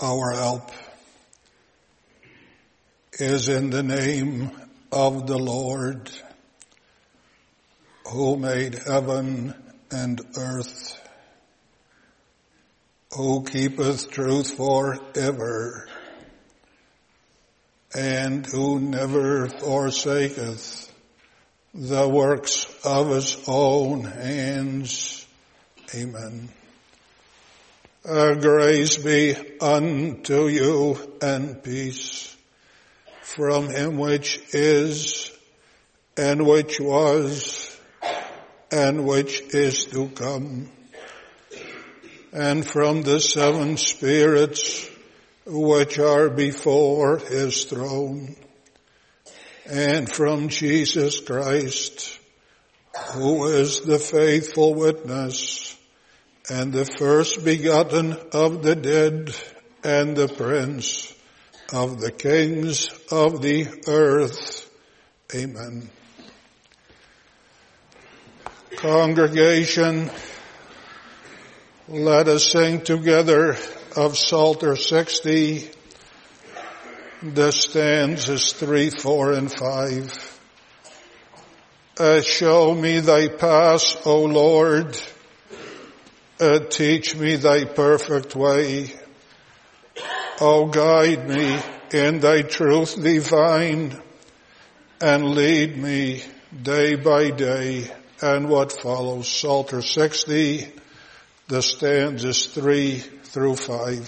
our help is in the name of the Lord, who made heaven and earth, who keepeth truth forever, and who never forsaketh the works of his own hands. Amen. Grace be unto you and peace from him which is, and which was, and which is to come, and from the seven spirits which are before his throne, and from Jesus Christ, who is the faithful witness, and the first begotten of the dead, and the prince of the kings of the earth. Amen. Congregation, let us sing together of Psalter 60, the stanzas 3, 4, and 5. Show me thy paths, O Lord. Teach me thy perfect way. O guide me in thy truth divine, and lead me day by day. And what follows, Psalter 60, the stanzas 3 through 5.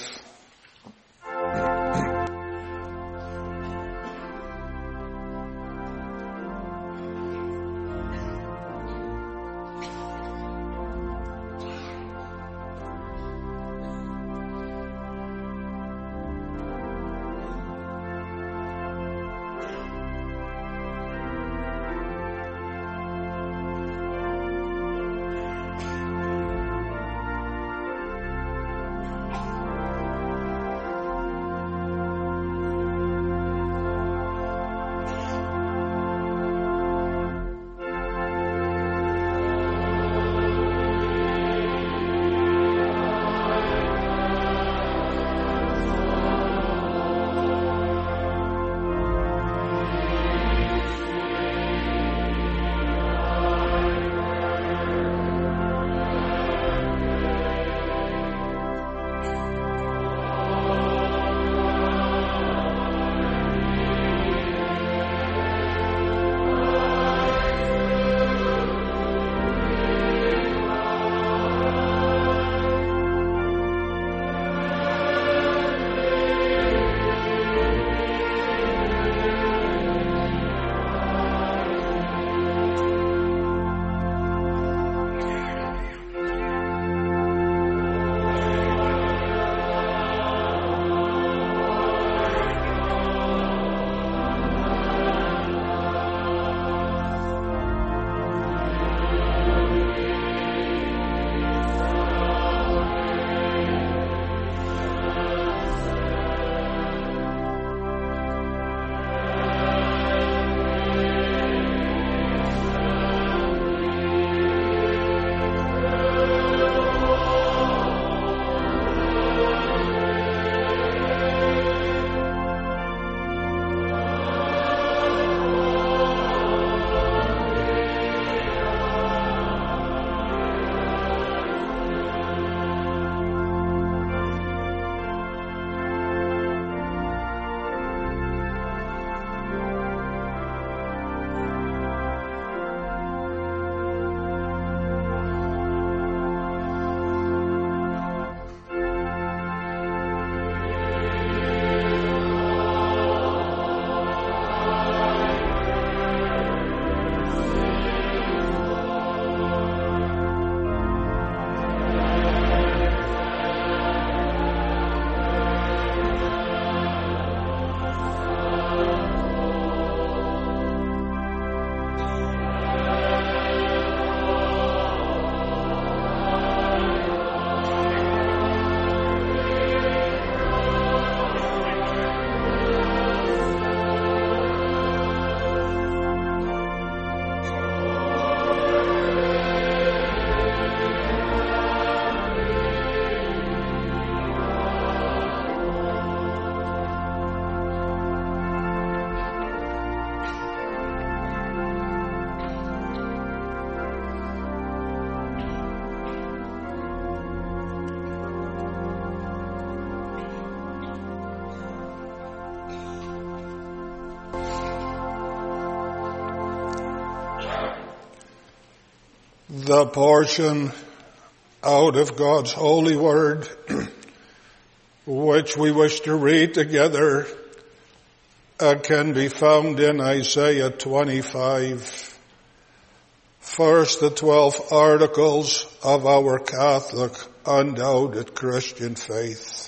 The portion out of God's holy word, which we wish to read together, can be found in Isaiah 25. First, the 12 articles of our Catholic, undoubted Christian faith.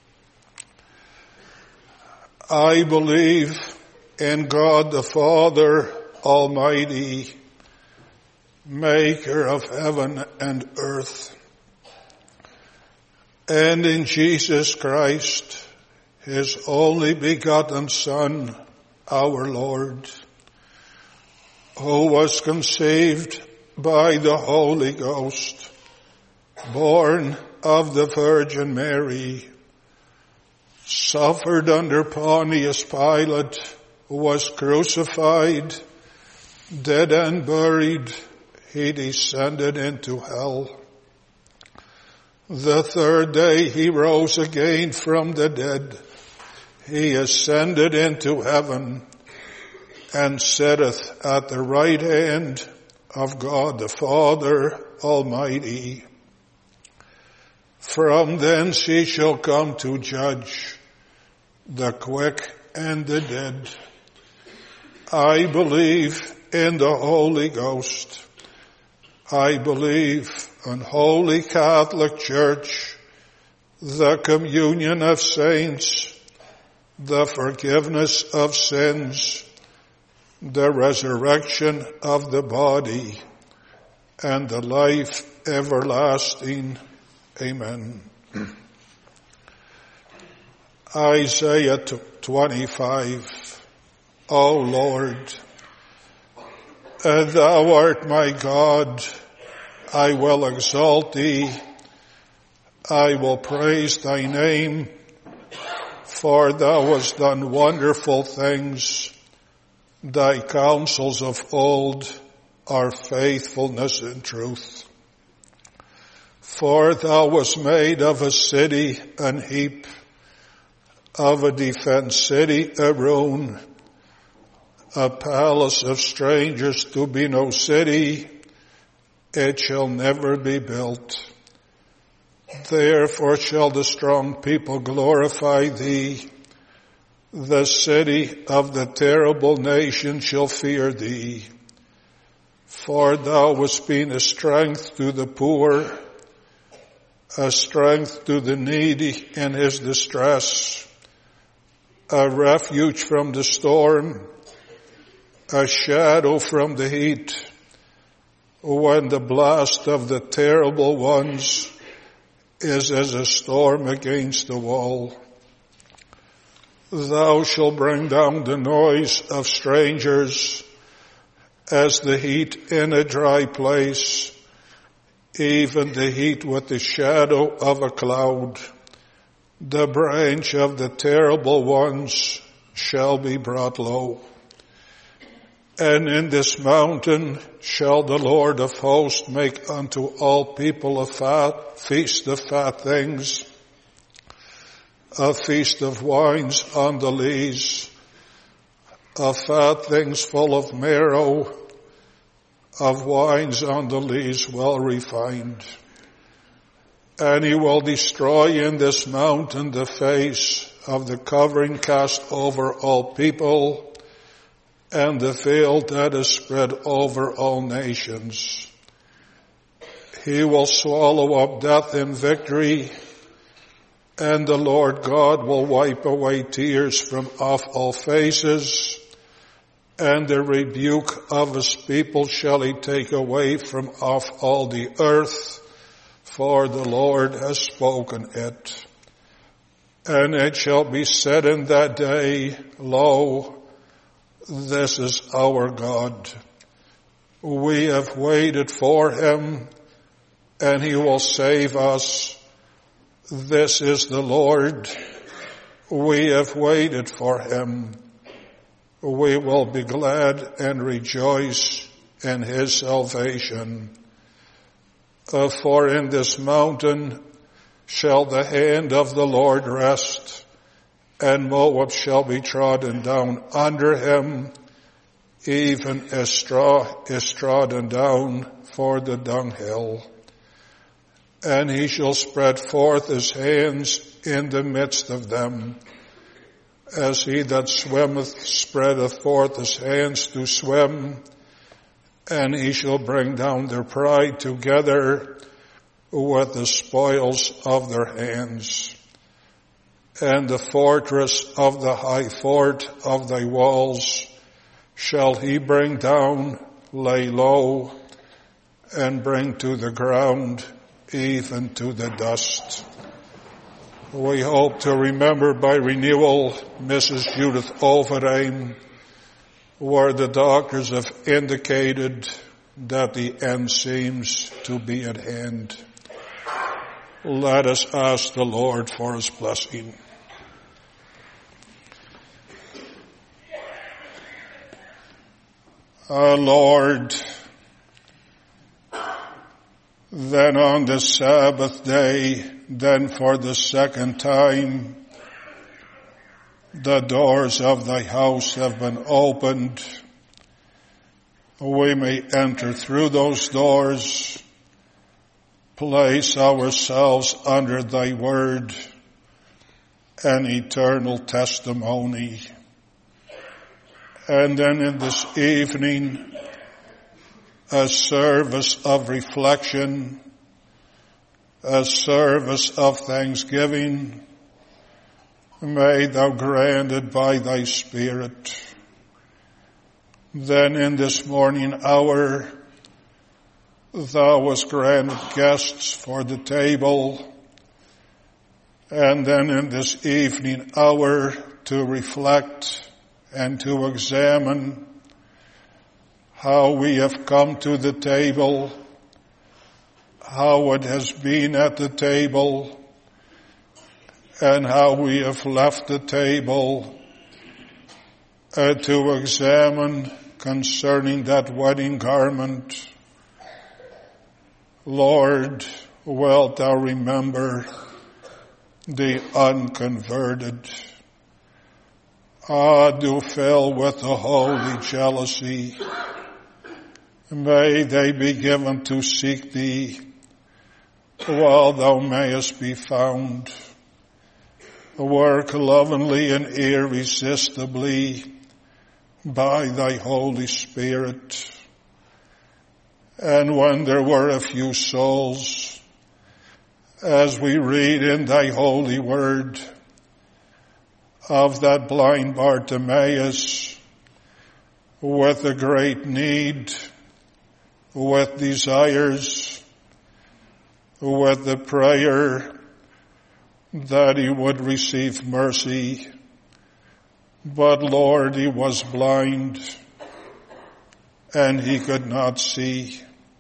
I believe in God the Father Almighty, maker of heaven and earth, and in Jesus Christ, his only begotten Son, our Lord, who was conceived by the Holy Ghost, born of the Virgin Mary, suffered under Pontius Pilate, was crucified, dead and buried. He descended into hell. The third day he rose again from the dead. He ascended into heaven and sitteth at the right hand of God the Father Almighty. From thence he shall come to judge the quick and the dead. I believe in the Holy Ghost. I believe in Holy Catholic Church, the communion of saints, the forgiveness of sins, the resurrection of the body, and the life everlasting. Amen. Isaiah 25. O Lord, thou art my God, I will exalt thee, I will praise thy name, for thou hast done wonderful things. Thy counsels of old are faithfulness and truth. For thou wast made of a city an heap, of a defenced city a ruin, a palace of strangers to be no city, it shall never be built. Therefore shall the strong people glorify thee. The city of the terrible nation shall fear thee. For thou wast been a strength to the poor, a strength to the needy in his distress, a refuge from the storm, a shadow from the heat, when the blast of the terrible ones is as a storm against the wall. Thou shalt bring down the noise of strangers as the heat in a dry place, even the heat with the shadow of a cloud. The branch of the terrible ones shall be brought low. And in this mountain shall the Lord of hosts make unto all people a feast of fat things, a feast of wines on the lees, of fat things full of marrow, of wines on the lees well refined. And he will destroy in this mountain the face of the covering cast over all people, and the veil that is spread over all nations. He will swallow up death in victory, and the Lord God will wipe away tears from off all faces, and the rebuke of his people shall he take away from off all the earth, for the Lord has spoken it. And it shall be said in that day, Lo, this is our God. We have waited for him, and he will save us. This is the Lord. We have waited for him. We will be glad and rejoice in his salvation. For in this mountain shall the hand of the Lord rest, and Moab shall be trodden down under him. even as straw is trodden down for the dunghill. And he shall spread forth his hands in the midst of them, as he that swimmeth spreadeth forth his hands to swim. And he shall bring down their pride together with the spoils of their hands. And the fortress of the high fort of thy walls shall he bring down, lay low, and bring to the ground, even to the dust. We hope to remember by renewal Mrs. Judith Overeem, where the doctors have indicated that the end seems to be at hand. Let us ask the Lord for his blessing. Our Lord, then on the Sabbath day, then for the second time, the doors of thy house have been opened. We may enter through those doors, place ourselves under thy word and eternal testimony. And then in this evening, a service of reflection, a service of thanksgiving, may thou grant it by thy Spirit. Then in this morning hour, thou hast granted guests for the table, and then in this evening hour to reflect and to examine how we have come to the table, how it has been at the table, and how we have left the table, to examine concerning that wedding garment. Lord, wilt thou remember the unconverted? Do fill with the holy jealousy. May they be given to seek thee while thou mayest be found. Work lovingly and irresistibly by thy Holy Spirit. And when there were a few souls, as we read in thy holy word, of that blind Bartimaeus with a great need, with desires, with the prayer that he would receive mercy. But Lord, he was blind and he could not see.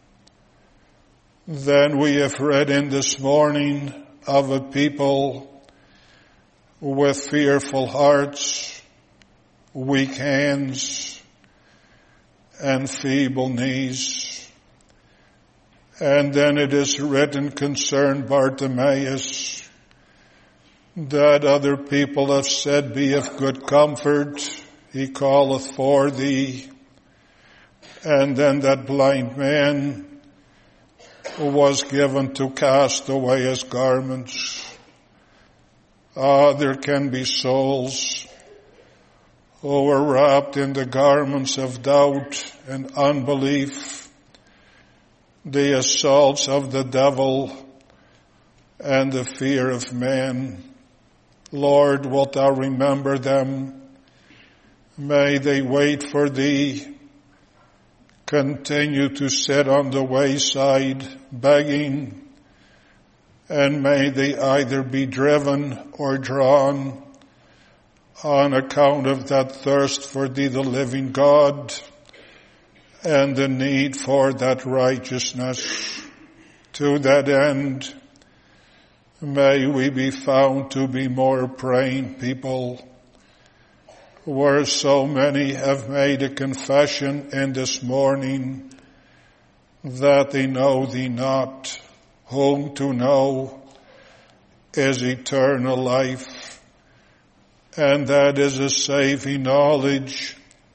Then we have read in this morning of a people with fearful hearts, weak hands, and feeble knees. And then it is written concerning Bartimaeus that other people have said, be of good comfort, he calleth for thee. And then that blind man was given to cast away his garments. There can be souls who are wrapped in the garments of doubt and unbelief, the assaults of the devil, and the fear of man. Lord, wilt thou remember them? May they wait for thee, continue to sit on the wayside begging, and may they either be driven or drawn on account of that thirst for thee, the living God, and the need for that righteousness. To that end, may we be found to be more praying people, where so many have made a confession in this morning that they know thee not, whom to know is eternal life, and that is a saving knowledge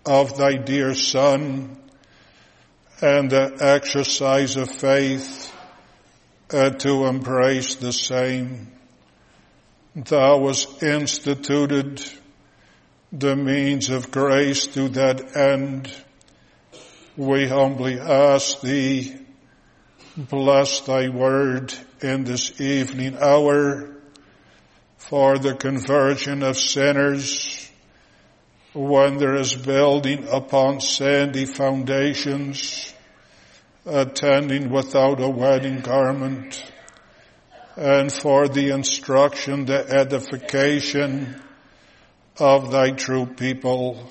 of thy dear Son and the exercise of faith to embrace the same. Thou hast instituted the means of grace to that end. We humbly ask thee, bless thy word in this evening hour for the conversion of sinners when there is building upon sandy foundations, attending without a wedding garment, and for the instruction, the edification of thy true people.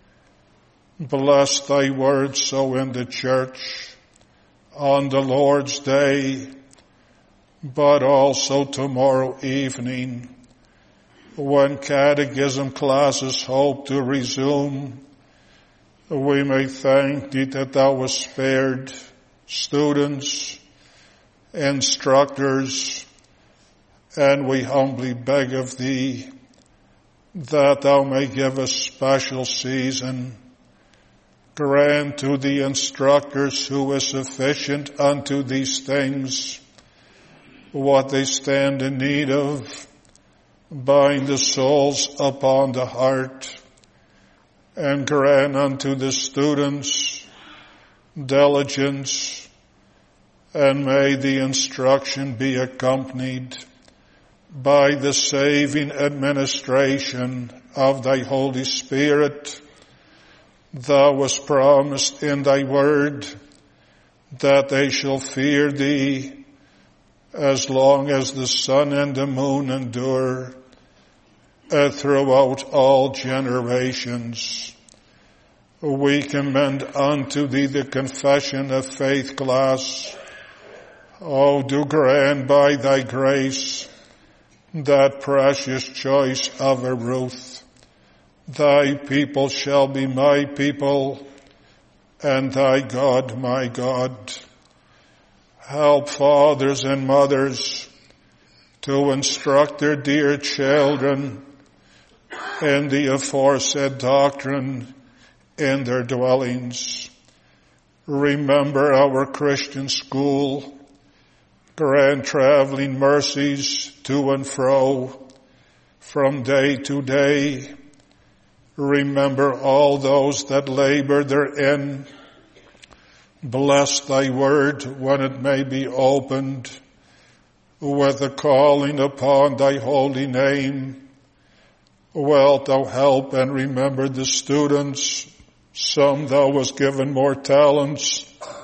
Bless thy word so in the church on the Lord's day, but also tomorrow evening when catechism classes hope to resume. We may thank thee that thou hast spared students, instructors, and we humbly beg of thee that thou may give us special season. Grant to the instructors who is sufficient unto these things what they stand in need of. Bind the souls upon the heart, and grant unto the students diligence, and may the instruction be accompanied by the saving administration of thy Holy Spirit. Thou wast promised in thy word that they shall fear thee as long as the sun and the moon endure, throughout all generations. We commend unto thee the confession of faith class. O do grant by thy grace that precious choice of a Ruth. Thy people shall be my people, and thy God my God. Help fathers and mothers to instruct their dear children in the aforesaid doctrine in their dwellings. Remember our Christian school. Grant traveling mercies to and fro from day to day. Remember all those that labor therein. Bless thy word when it may be opened with a calling upon thy holy name. Wilt thou help and remember the students? Some thou hast given more talents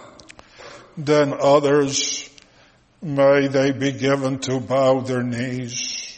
than others. May they be given to bow their knees.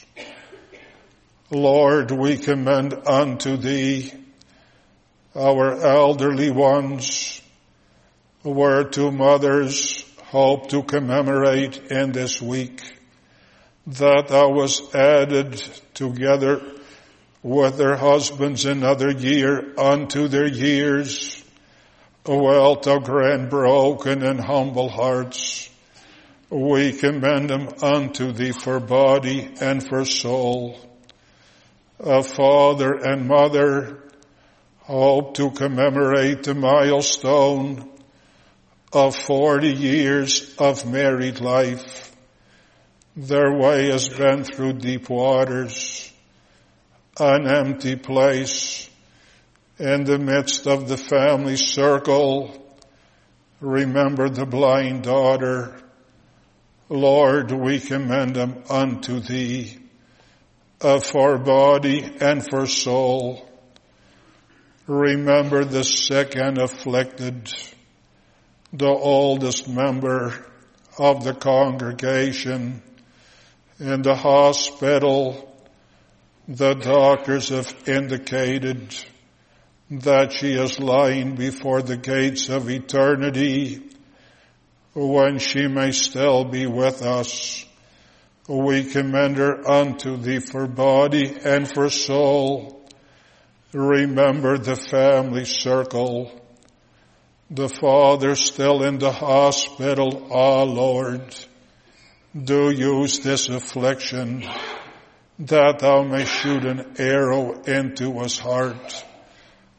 Lord, we commend unto thee our elderly ones, whereto mothers hope to commemorate in this week, that thou wast added together with their husbands another year unto their years. Wilt thou grant broken and humble hearts. We commend them unto thee for body and for soul. A father and mother hope to commemorate the milestone of 40 years of married life. Their way has been through deep waters, an empty place in the midst of the family circle. Remember the blind daughter. Lord, we commend them unto thee, for body and for soul. Remember the sick and afflicted, the oldest member of the congregation in the hospital. The doctors have indicated that she is lying before the gates of eternity when she may still be with us. We commend her unto thee for body and for soul. Remember the family circle. The father still in the hospital. Ah, Lord, do use this affliction that thou may shoot an arrow into his heart,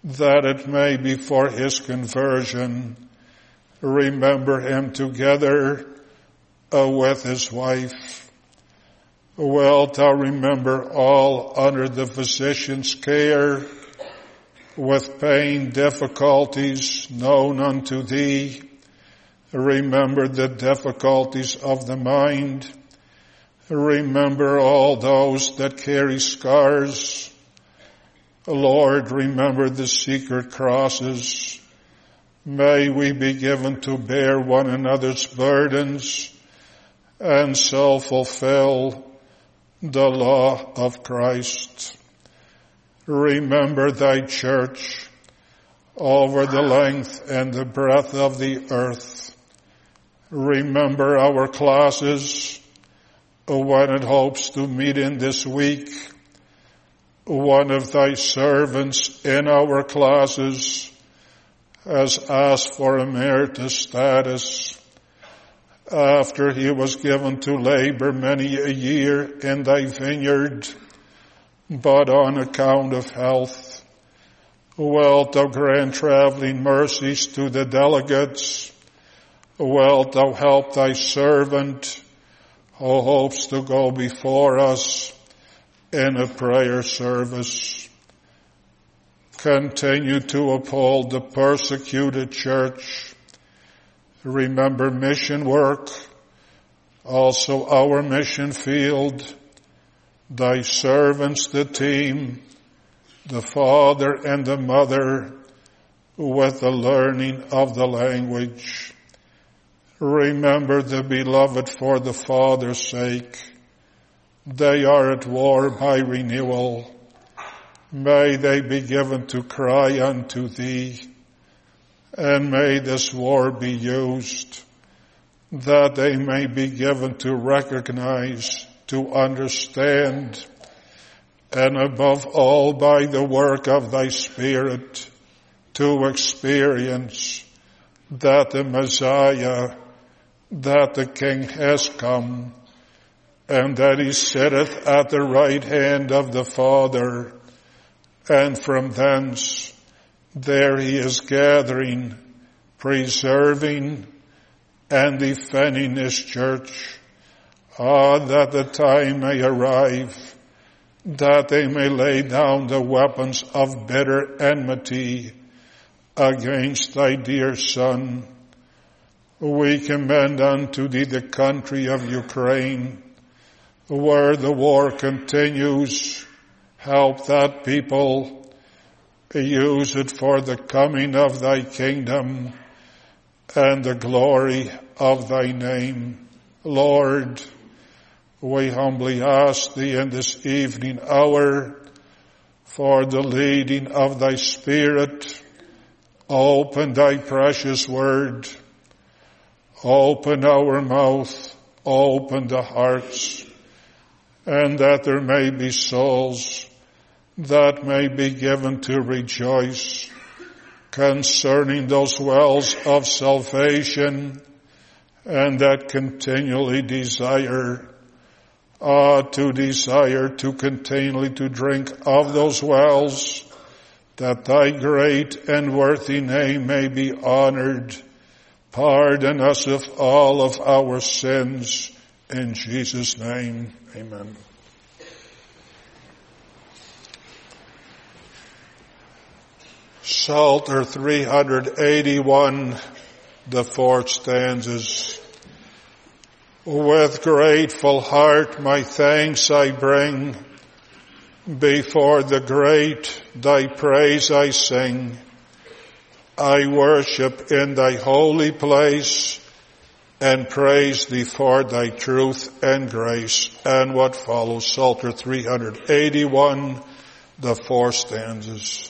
that it may be for his conversion. Remember him together with his wife. Wilt thou remember all under the physician's care, with pain, difficulties known unto thee? Remember the difficulties of the mind. Remember all those that carry scars. Lord, remember the secret crosses. May we be given to bear one another's burdens and so fulfill the law of Christ. Remember thy church over the length and the breadth of the earth. Remember our classes when it hopes to meet in this week. One of thy servants in our classes has asked for emeritus status after he was given to labor many a year in thy vineyard, but on account of health. Wilt thou grant traveling mercies to the delegates? Wilt thou help thy servant who hopes to go before us in a prayer service? Continue to uphold the persecuted church. Remember mission work, also our mission field, thy servants, the team, the father and the mother, with the learning of the language. Remember the beloved for the Father's sake. They are at war by renewal. May they be given to cry unto thee, and may this war be used that they may be given to recognize, to understand, and above all by the work of thy Spirit to experience that the Messiah, that the King has come, and that he sitteth at the right hand of the Father, and from thence there he is gathering, preserving, and defending his church. That the time may arrive, that they may lay down the weapons of bitter enmity against thy dear Son. We commend unto thee the country of Ukraine, where the war continues. Help that people, use it for the coming of thy kingdom and the glory of thy name. Lord, we humbly ask thee in this evening hour for the leading of thy Spirit. Open thy precious word. Open our mouth. Open the hearts. And that there may be souls that may be given to rejoice concerning those wells of salvation, and that continually desire to continually to drink of those wells, that thy great and worthy name may be honored. Pardon us of all of our sins. In Jesus' name, amen. Psalter 381, the fourth stanzas. With grateful heart my thanks I bring, before the great thy praise I sing. I worship in thy holy place, and praise thee for thy truth and grace. And what follows, Psalter 381, the four stanzas.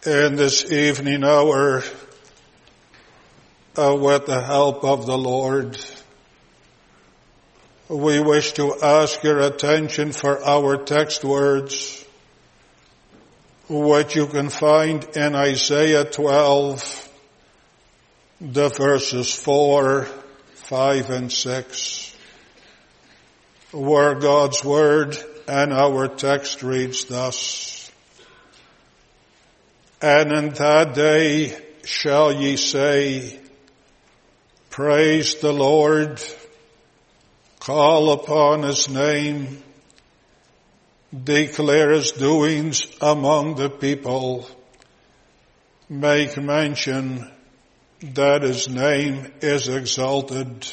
in this evening hour, with the help of the Lord, we wish to ask your attention for our text words, which you can find in Isaiah 12, the verses 4, 5, and 6, where God's word and our text reads thus: And in that day shall ye say, Praise the Lord, call upon his name, declare his doings among the people, make mention that his name is exalted.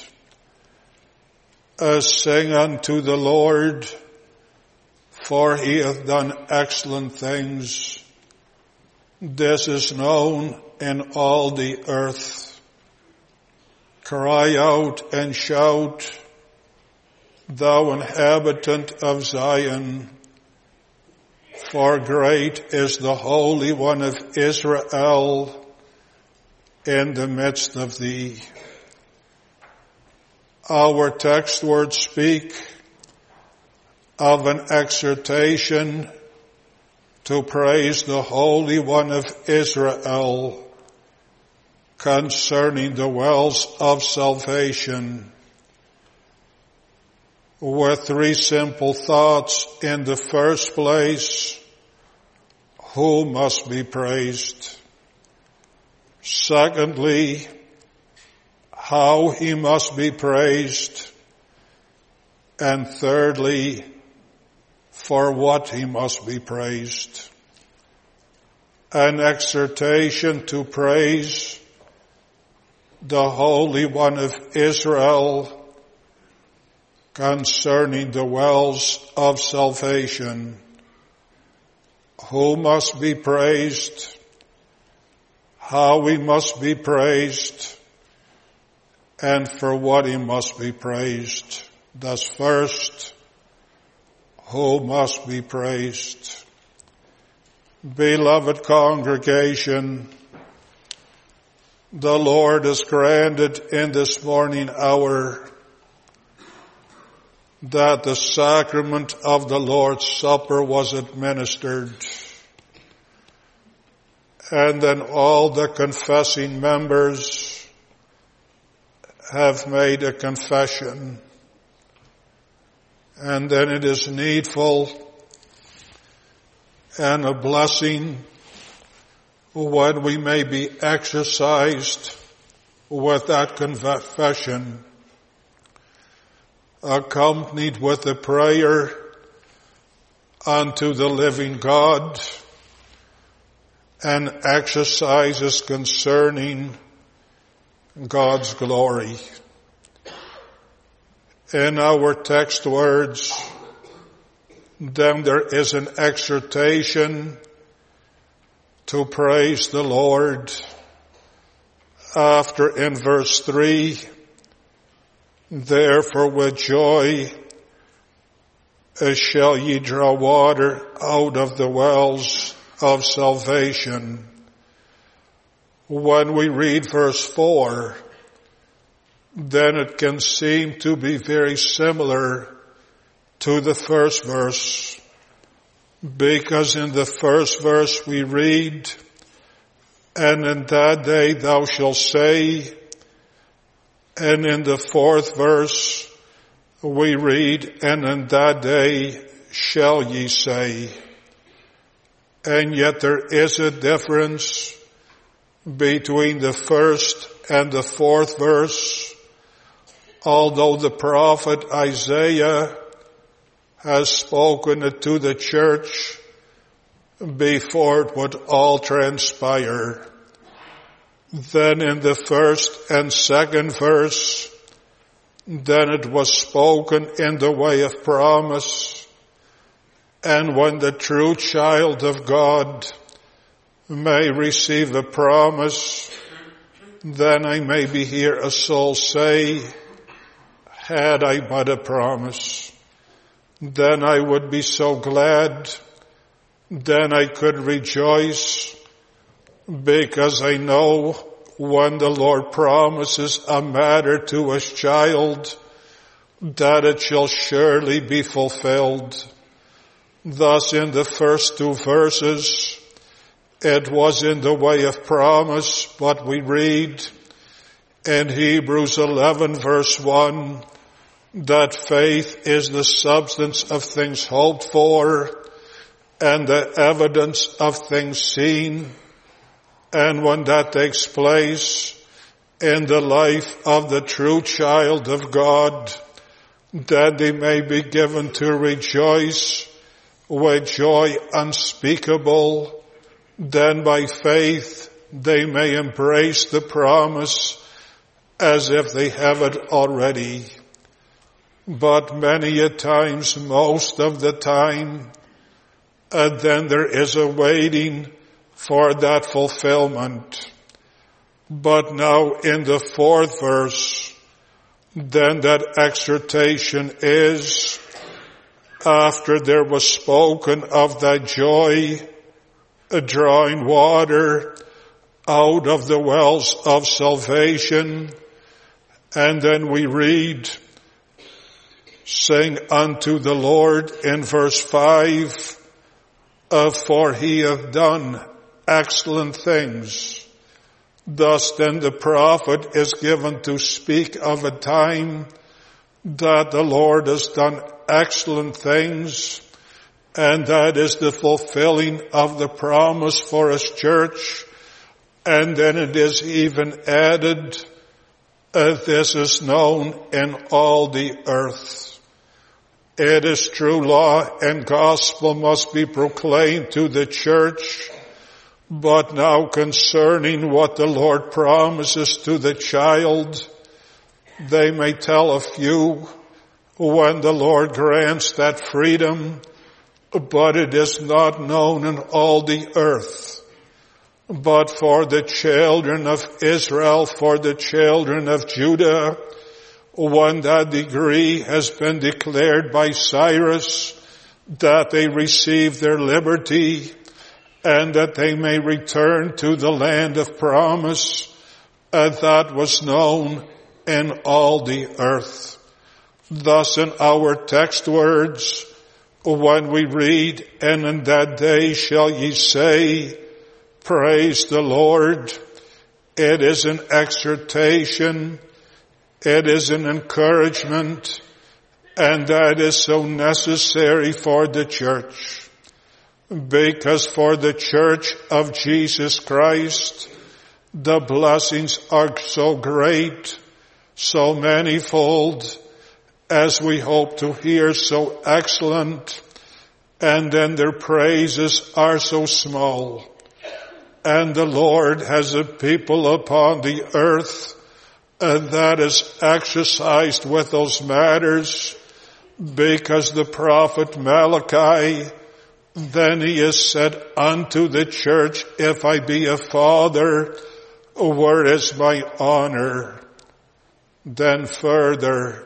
Sing unto the Lord, for he hath done excellent things. This is known in all the earth. Cry out and shout, thou inhabitant of Zion, for great is the Holy One of Israel in the midst of thee. Our text words speak of an exhortation to praise the Holy One of Israel concerning the wells of salvation, with three simple thoughts. In the first place, who must be praised? Secondly, how he must be praised. And thirdly, for what he must be praised. An exhortation to praise the Holy One of Israel concerning the wells of salvation. Who must be praised? How he must be praised? And for what he must be praised. Thus first, who must be praised? Beloved congregation, the Lord has granted in this morning hour that the sacrament of the Lord's Supper was administered, and then all the confessing members have made a confession. And then it is needful and a blessing when we may be exercised with that confession, accompanied with a prayer unto the living God and exercises concerning God's glory. In our text words, then there is an exhortation to praise the Lord. After in verse 3, therefore with joy shall ye draw water out of the wells of salvation. When we read verse 4, then it can seem to be very similar to the first verse, because in the first verse we read, and in that day thou shalt say, and in the fourth verse we read, and in that day shall ye say. And yet there is a difference between the first and the fourth verse, although the prophet Isaiah has spoken it to the church before it would all transpire. Then in the first and second verse, then it was spoken in the way of promise. And when the true child of God may receive a promise, then I maybe hear a soul say, had I but a promise, then I would be so glad, then I could rejoice, because I know when the Lord promises a matter to his child, that it shall surely be fulfilled. Thus in the first two verses, it was in the way of promise, but we read in Hebrews 11 verse 1, that faith is the substance of things hoped for and the evidence of things seen. And when that takes place in the life of the true child of God, that they may be given to rejoice with joy unspeakable, then by faith they may embrace the promise as if they have it already. But many a times, most of the time, then there is a waiting for that fulfillment. But now in the fourth verse, then that exhortation is, after there was spoken of that joy, drawing water out of the wells of salvation, and then we read, sing unto the Lord in verse 5, for he hath done excellent things. Thus then the prophet is given to speak of a time that the Lord has done excellent things, and that is the fulfilling of the promise for his church. And then it is even added, this is known in all the earth. It is true, law and gospel must be proclaimed to the church. But now concerning what the Lord promises to the child, they may tell a few when the Lord grants that freedom, but it is not known in all the earth. But for the children of Israel, for the children of Judah, when that decree has been declared by Cyrus, that they receive their liberty, and that they may return to the land of promise, that was known in all the earth. Thus in our text words, when we read, and in that day shall ye say, praise the Lord, it is an exhortation, it is an encouragement, and that is so necessary for the church. Because for the church of Jesus Christ, the blessings are so great, so manifold, as we hope to hear, so excellent, and then their praises are so small. And the Lord has a people upon the earth that is exercised with those matters, because the prophet Malachi, then he is said unto the church, if I be a father, where is my honor? Then further,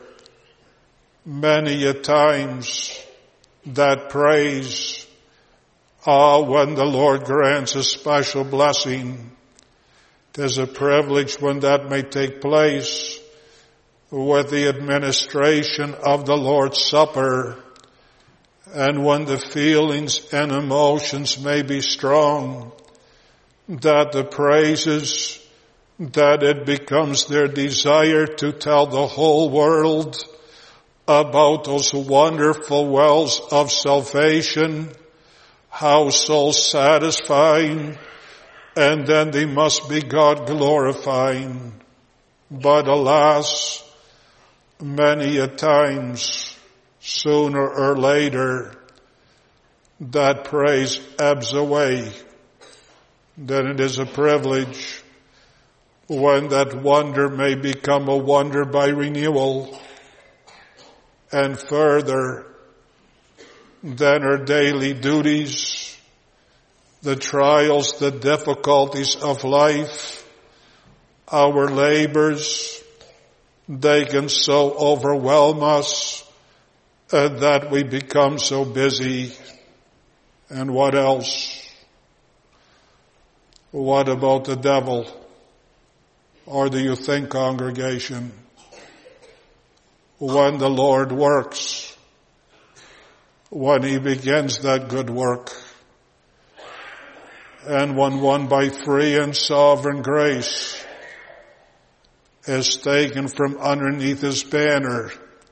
many a times that praise, when the Lord grants a special blessing, there's a privilege when that may take place with the administration of the Lord's Supper, and when the feelings and emotions may be strong, that the praises, that it becomes their desire to tell the whole world about those wonderful wells of salvation, how soul satisfying, and then they must be God glorifying. But alas, many a times, sooner or later, that praise ebbs away. Then it is a privilege when that wonder may become a wonder by renewal. And further, then our daily duties, the trials, the difficulties of life, our labors, they can so overwhelm us that we become so busy. And what else? What about the devil? Or do you think, congregation, when the Lord works, when he begins that good work, and when one by free and sovereign grace is taken from underneath his banner,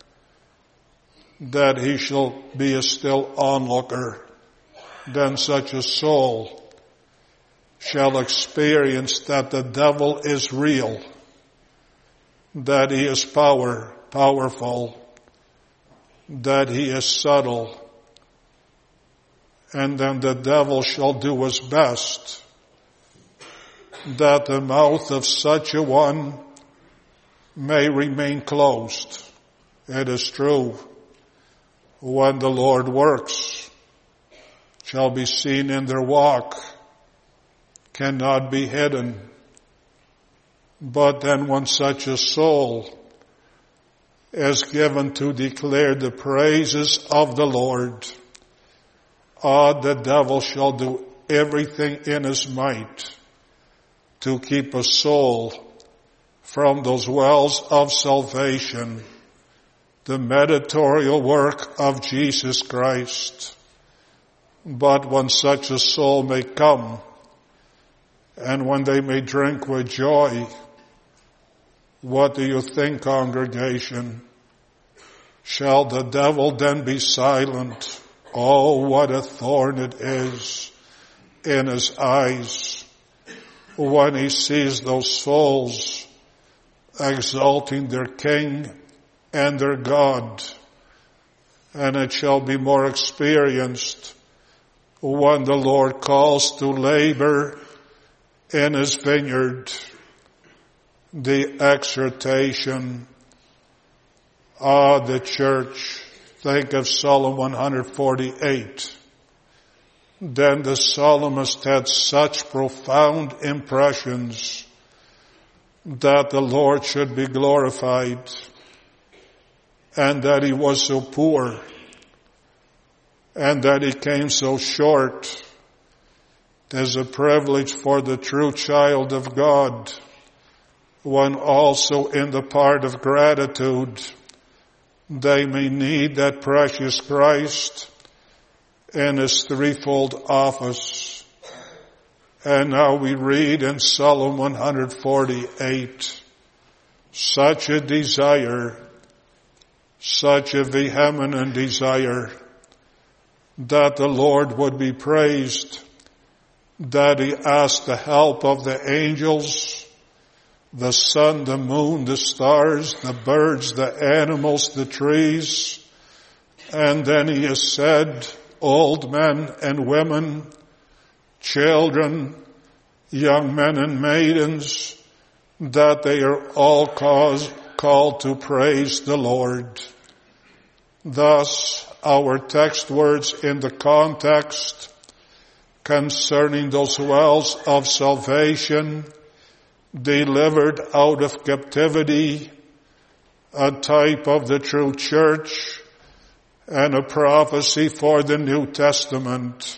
that he shall be a still onlooker, then such a soul shall experience that the devil is real, that he is powerful, that he is subtle, and then the devil shall do his best that the mouth of such a one may remain closed. It is true, when the Lord works, shall be seen in their walk, cannot be hidden. But then when such a soul is given to declare the praises of the Lord, the devil shall do everything in his might to keep a soul from those wells of salvation, the mediatorial work of Jesus Christ. But when such a soul may come, and when they may drink with joy, what do you think, congregation? Shall the devil then be silent? Oh, what a thorn it is in his eyes when he sees those souls exalting their King and their God. And it shall be more experienced when the Lord calls to labor in his vineyard. The exhortation of the church. Think of Psalm 148. Then the psalmist had such profound impressions that the Lord should be glorified and that he was so poor and that he came so short. It is a privilege for the true child of God when also in the part of gratitude they may need that precious Christ in his threefold office. And now we read in Psalm 148, such a desire, such a vehement desire that the Lord would be praised, that he asked the help of the angels, the sun, the moon, the stars, the birds, the animals, the trees. And then he has said, old men and women, children, young men and maidens, that they are all called to praise the Lord. Thus, our text words in the context concerning those wells of salvation delivered out of captivity, a type of the true church and a prophecy for the New Testament.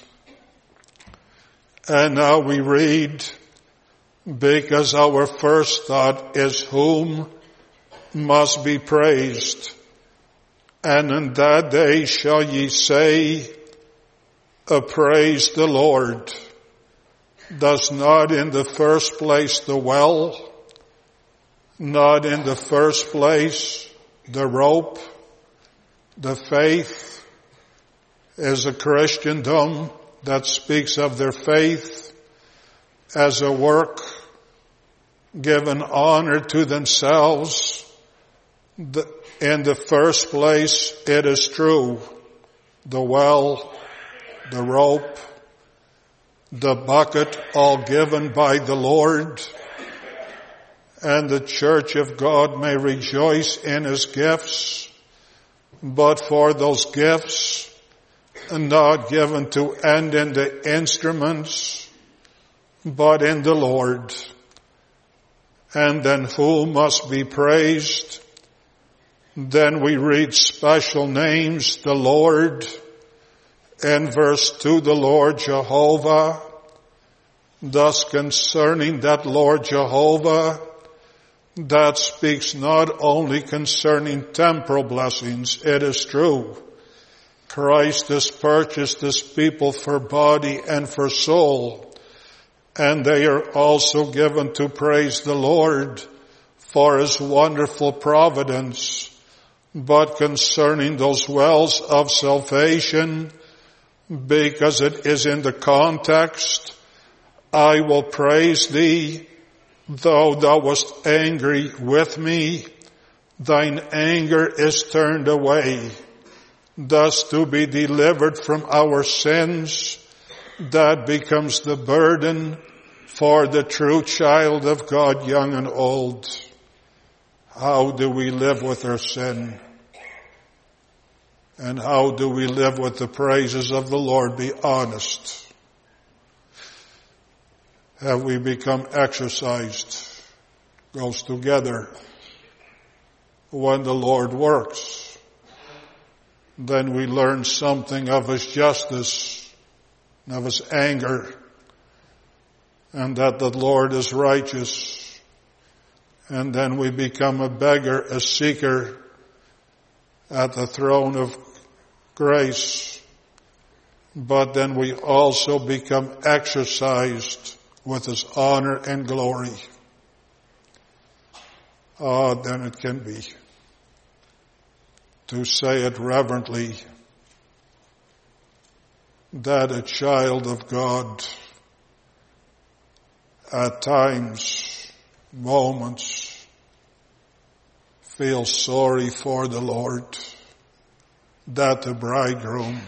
And now we read, because our first thought is whom must be praised. And in that day shall ye say, praise the Lord. Does not in the first place the well, not in the first place the rope, the faith is a Christendom that speaks of their faith as a work given honor to themselves. In the first place, it is true, the well, the rope, the bucket, all given by the Lord, and the church of God may rejoice in his gifts, but for those gifts not given to end in the instruments, but in the Lord. And then who must be praised? Then we read special names, the Lord. In verse 2, the Lord Jehovah, Thus concerning that Lord Jehovah, that speaks not only concerning temporal blessings, it is true. Christ has purchased his people for body and for soul, and they are also given to praise the Lord for his wonderful providence. But concerning those wells of salvation, because it is in the context, I will praise thee, though thou wast angry with me, thine anger is turned away. Thus to be delivered from our sins, that becomes the burden for the true child of God, young and old. How do we live with our sin? And how do we live with the praises of the Lord? Be honest. Have we become exercised? Goes together. When the Lord works, then we learn something of his justice, of his anger, and that the Lord is righteous. And then we become a beggar, a seeker at the throne of grace. But then we also become exercised with his honor and glory. Then it can be, to say it reverently, that a child of God at times, moments, feels sorry for the Lord, that the bridegroom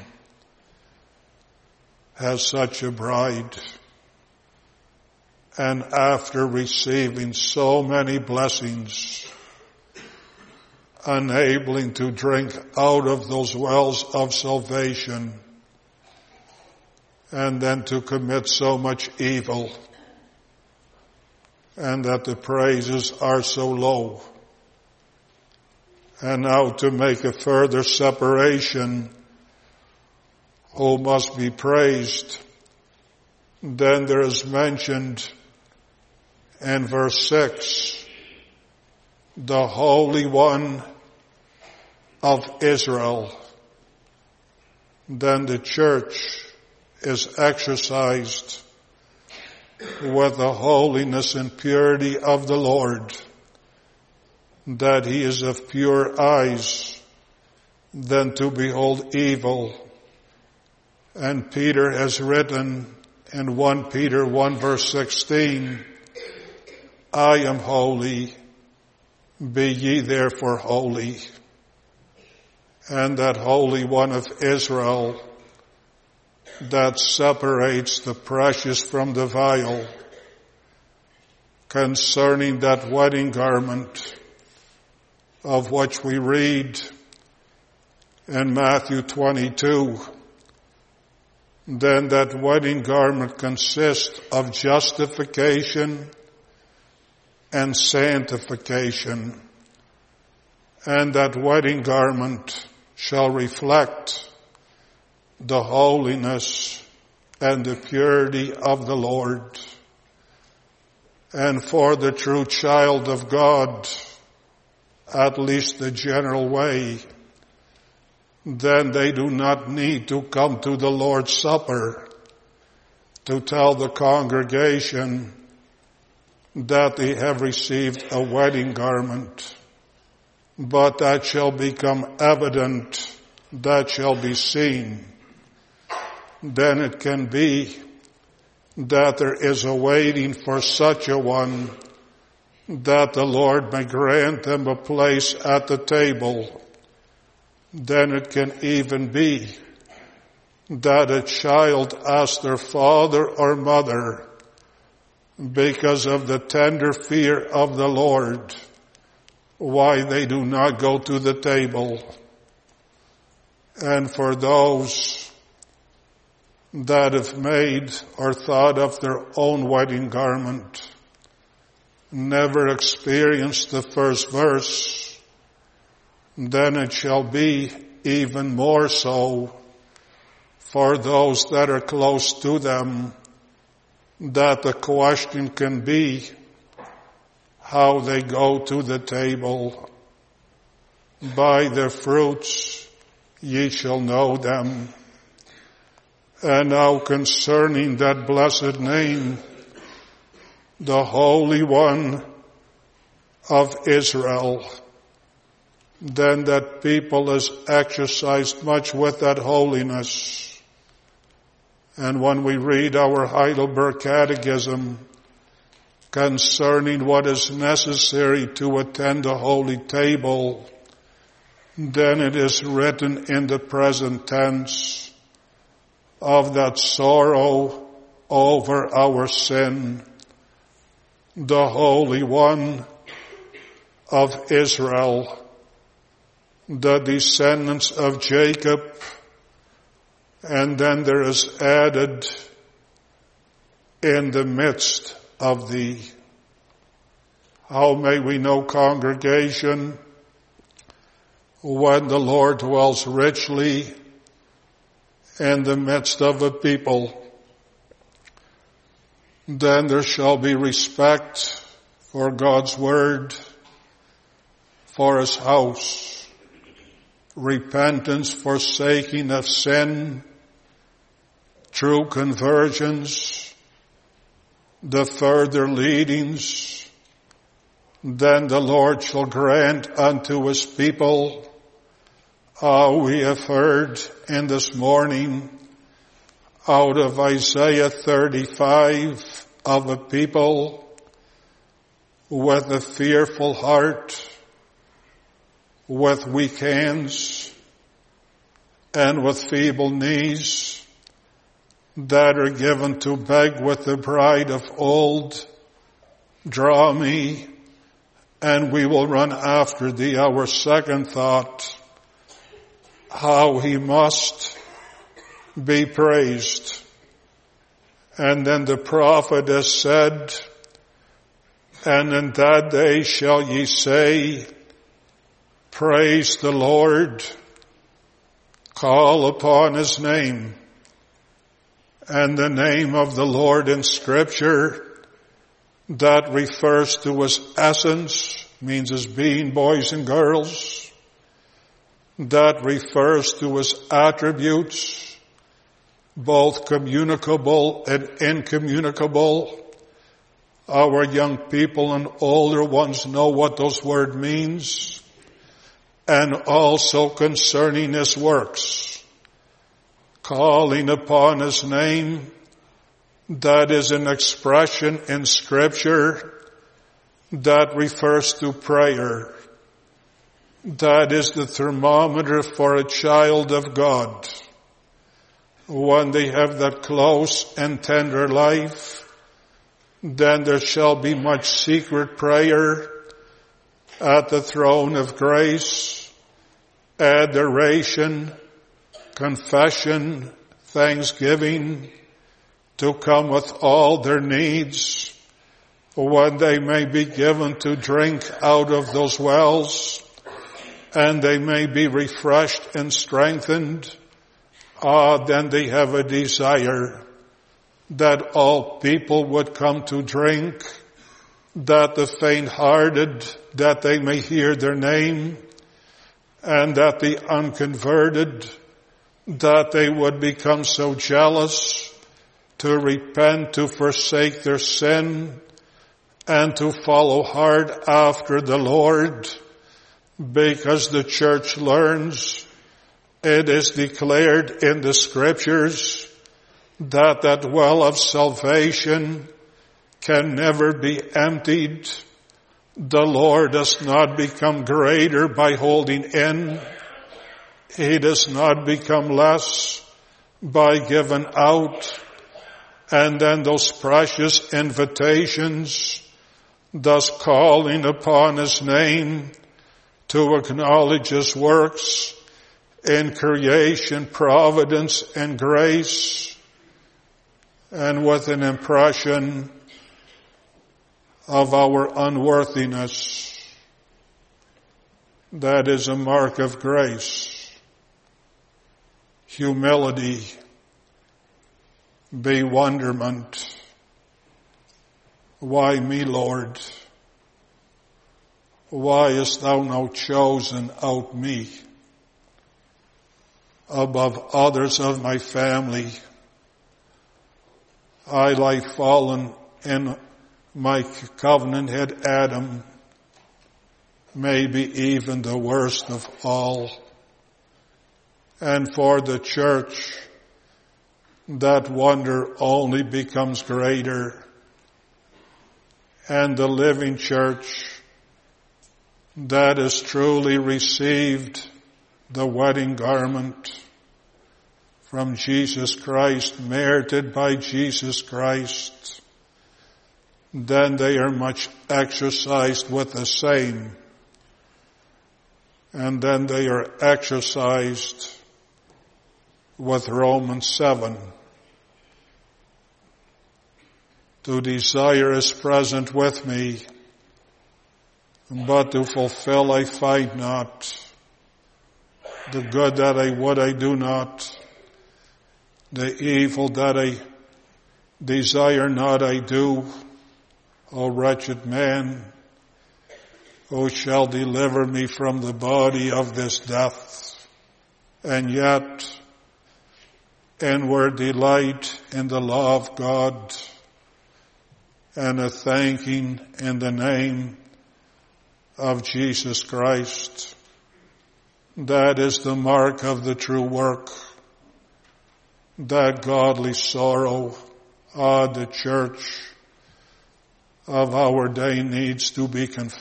has such a bride. And after receiving so many blessings, unable to drink out of those wells of salvation, and then to commit so much evil, and that the praises are so low. And now to make a further separation, who must be praised, then there is mentioned in verse 6, the Holy One of Israel. Then the church is exercised with the holiness and purity of the Lord, that he is of pure eyes than to behold evil. And Peter has written in 1 Peter 1 verse 16, I am holy, be ye therefore holy. And that Holy One of Israel that separates the precious from the vile, concerning that wedding garment of which we read in Matthew 22, then that wedding garment consists of justification and sanctification, and that wedding garment shall reflect the holiness and the purity of the Lord. And for the true child of God, at least the general way, then they do not need to come to the Lord's Supper to tell the congregation that they have received a wedding garment, but that shall become evident, that shall be seen. Then it can be that there is a waiting for such a one, that the Lord may grant them a place at the table. Then it can even be that a child asks their father or mother, because of the tender fear of the Lord, why they do not go to the table. And for those that have made or thought of their own wedding garment, never experienced the first verse, then it shall be even more so for those that are close to them, that the question can be how they go to the table. By their fruits ye shall know them. And now concerning that blessed name, the Holy One of Israel, then that people has exercised much with that holiness. And when we read our Heidelberg Catechism concerning what is necessary to attend the holy table, then it is written in the present tense of that sorrow over our sin, the Holy One of Israel, the descendants of Jacob, and then there is added in the midst of thee. How may we know, congregation, when the Lord dwells richly in the midst of a people, then there shall be respect for God's word, for his house, repentance, forsaking of sin, true conversions, the further leadings. Then the Lord shall grant unto his people, we have heard in this morning out of Isaiah 35 of a people with a fearful heart, with weak hands, and with feeble knees, that are given to beg with the bride of old. Draw me, and we will run after thee. Our second thought, how he must be praised. And then the prophet has said, and in that day shall ye say, praise the Lord, call upon his name. And the name of the Lord in Scripture, that refers to his essence, means his being, boys and girls. That refers to his attributes, both communicable and incommunicable. Our young people and older ones know what those words means. And also concerning his works, calling upon his name, that is an expression in Scripture that refers to prayer. That is the thermometer for a child of God. When they have that close and tender life, then there shall be much secret prayer at the throne of grace, adoration, confession, thanksgiving, to come with all their needs, when they may be given to drink out of those wells, and they may be refreshed and strengthened. Then they have a desire that all people would come to drink, that the faint-hearted, that they may hear their name, and that the unconverted, that they would become so jealous to repent, to forsake their sin, and to follow hard after the Lord, because the church learns, it is declared in the Scriptures, that that well of salvation can never be emptied. The Lord does not become greater by holding in. He does not become less by giving out. And then those precious invitations, thus calling upon his name to acknowledge his works in creation, providence, and grace, and with an impression of our unworthiness. That is a mark of grace. Humility, bewilderment, Why me, Lord? Why hast thou now chosen out me above others of my family? I lie fallen in my covenant head Adam, maybe even the worst of all. And for the church, that wonder only becomes greater. And the living church that has truly received the wedding garment from Jesus Christ, merited by Jesus Christ, then they are much exercised with the same. And then they are exercised with Romans 7. To desire is present with me, but to fulfill I find not. The good that I would I do not. The evil that I desire not I do. O wretched man, who shall deliver me from the body of this death? And yet, inward delight in the law of God, and a thanking in the name of Jesus Christ. That is the mark of the true work. That godly sorrow, the church of our day needs to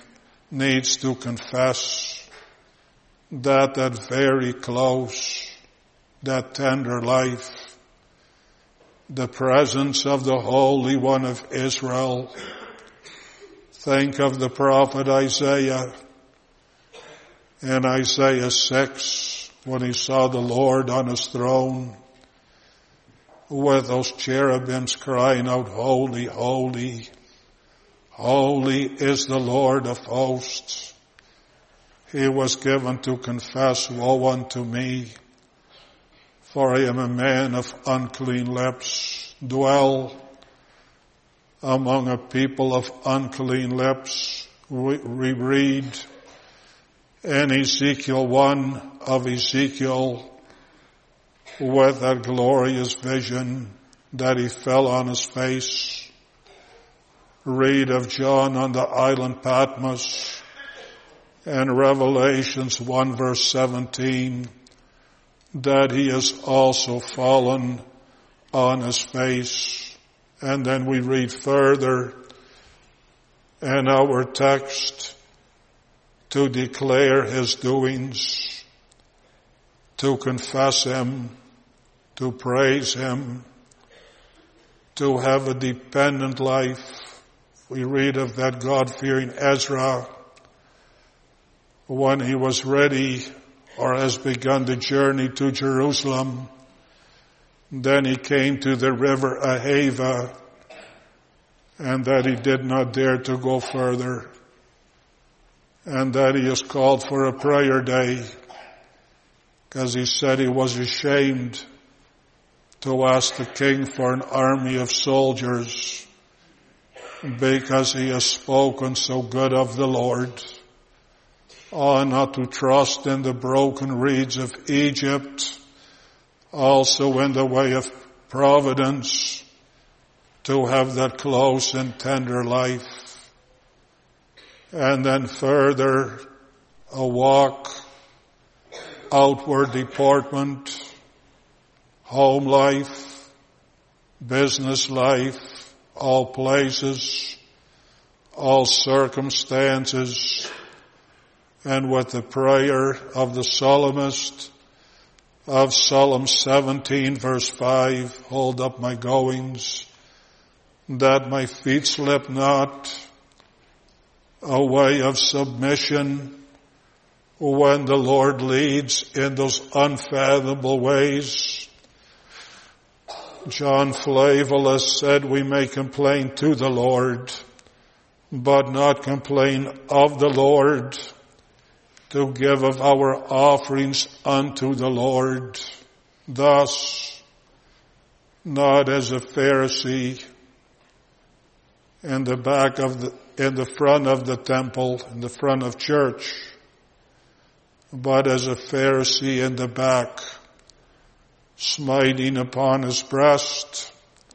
confess that very close, that tender life, the presence of the Holy One of Israel. Think of the prophet Isaiah in Isaiah 6, when he saw the Lord on his throne with those cherubims crying out, Holy, holy, holy is the Lord of hosts. He was given to confess, woe unto me, for I am a man of unclean lips, dwell among a people of unclean lips. We read in Ezekiel 1 of Ezekiel with that glorious vision that he fell on his face. Read of John on the island Patmos and Revelations 1 verse 17, that he has also fallen on his face. And then we read further in our text to declare his doings, to confess him, to praise him, to have a dependent life. We read of that God-fearing Ezra when he was ready or has begun the journey to Jerusalem. Then he came to the river Ahava, and that he did not dare to go further, and that he is called for a prayer day, because he said he was ashamed to ask the king for an army of soldiers, because he has spoken so good of the Lord. Not to trust in the broken reeds of Egypt, also in the way of providence, to have that close and tender life. And then further, a walk, outward deportment, home life, business life, all places, all circumstances, and with the prayer of the psalmist of Psalm 17 verse 5, hold up my goings, that my feet slip not, a way of submission when the Lord leads in those unfathomable ways. John Flavel has said we may complain to the Lord, but not complain of the Lord, to give of our offerings unto the Lord. Thus, not as a Pharisee, in the front of the temple, in the front of church, but as a Pharisee in the back, smiting upon his breast.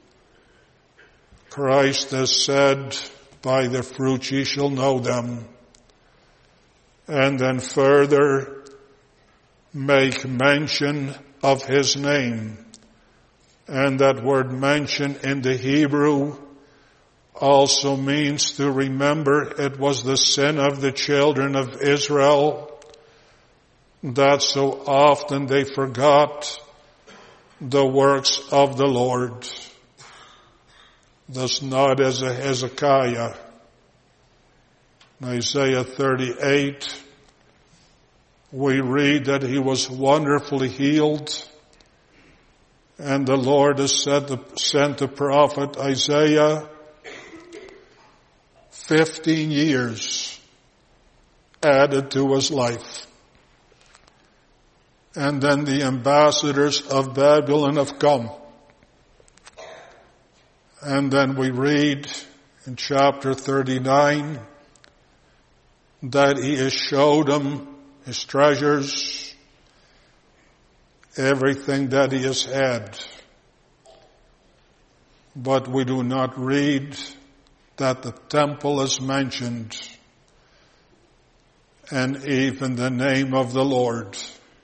Christ has said, by their fruits ye shall know them. And then further make mention of his name. And that word mention in the Hebrew also means to remember it was the sin of the children of Israel that so often they forgot the works of the Lord. Thus not as a Hezekiah. In Isaiah 38, we read that he was wonderfully healed, and the Lord has sent the prophet Isaiah 15 years added to his life. And then the ambassadors of Babylon have come. And then we read in chapter 39 that he has showed them his treasures, everything that he has had. But we do not read that the temple is mentioned, and even the name of the Lord.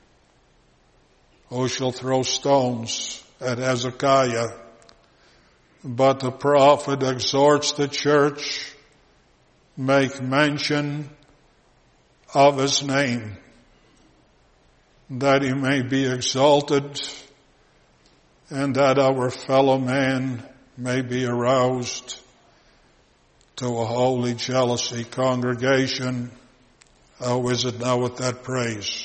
Who shall throw stones at Hezekiah? But the prophet exhorts the church, make mention of his name, that he may be exalted, and that our fellow man may be aroused to a holy jealousy. Congregation, how is it now with that praise?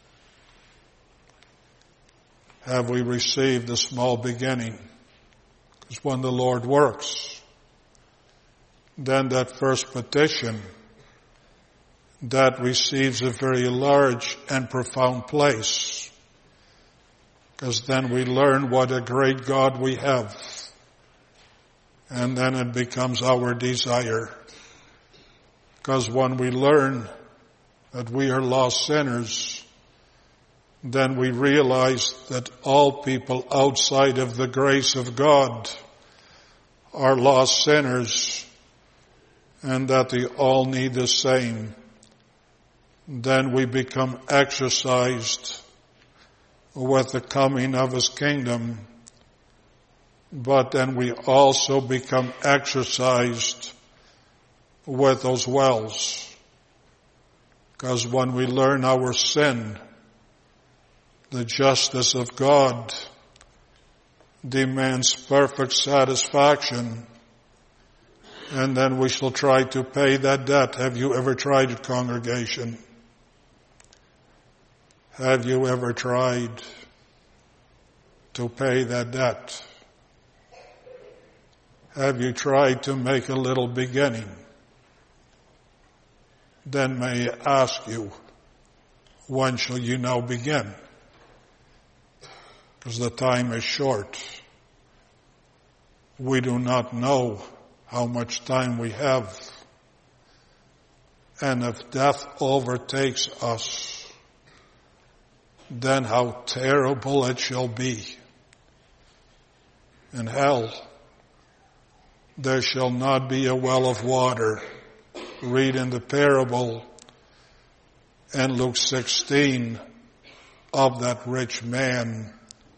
Have we received a small beginning? Because when the Lord works, then that first petition, that receives a very large and profound place. Because then we learn what a great God we have. And then it becomes our desire. Because when we learn that we are lost sinners, then we realize that all people outside of the grace of God are lost sinners, and that they all need the same. Then we become exercised with the coming of his kingdom, but then we also become exercised with those wells. Because when we learn our sin, the justice of God demands perfect satisfaction, and then we shall try to pay that debt. Have you ever tried it, congregation? Have you ever tried to pay that debt? Have you tried to make a little beginning? Then may I ask you, when shall you now begin? Because the time is short. We do not know how much time we have. And if death overtakes us, then how terrible it shall be. In hell, there shall not be a well of water. Read in the parable in Luke 16 of that rich man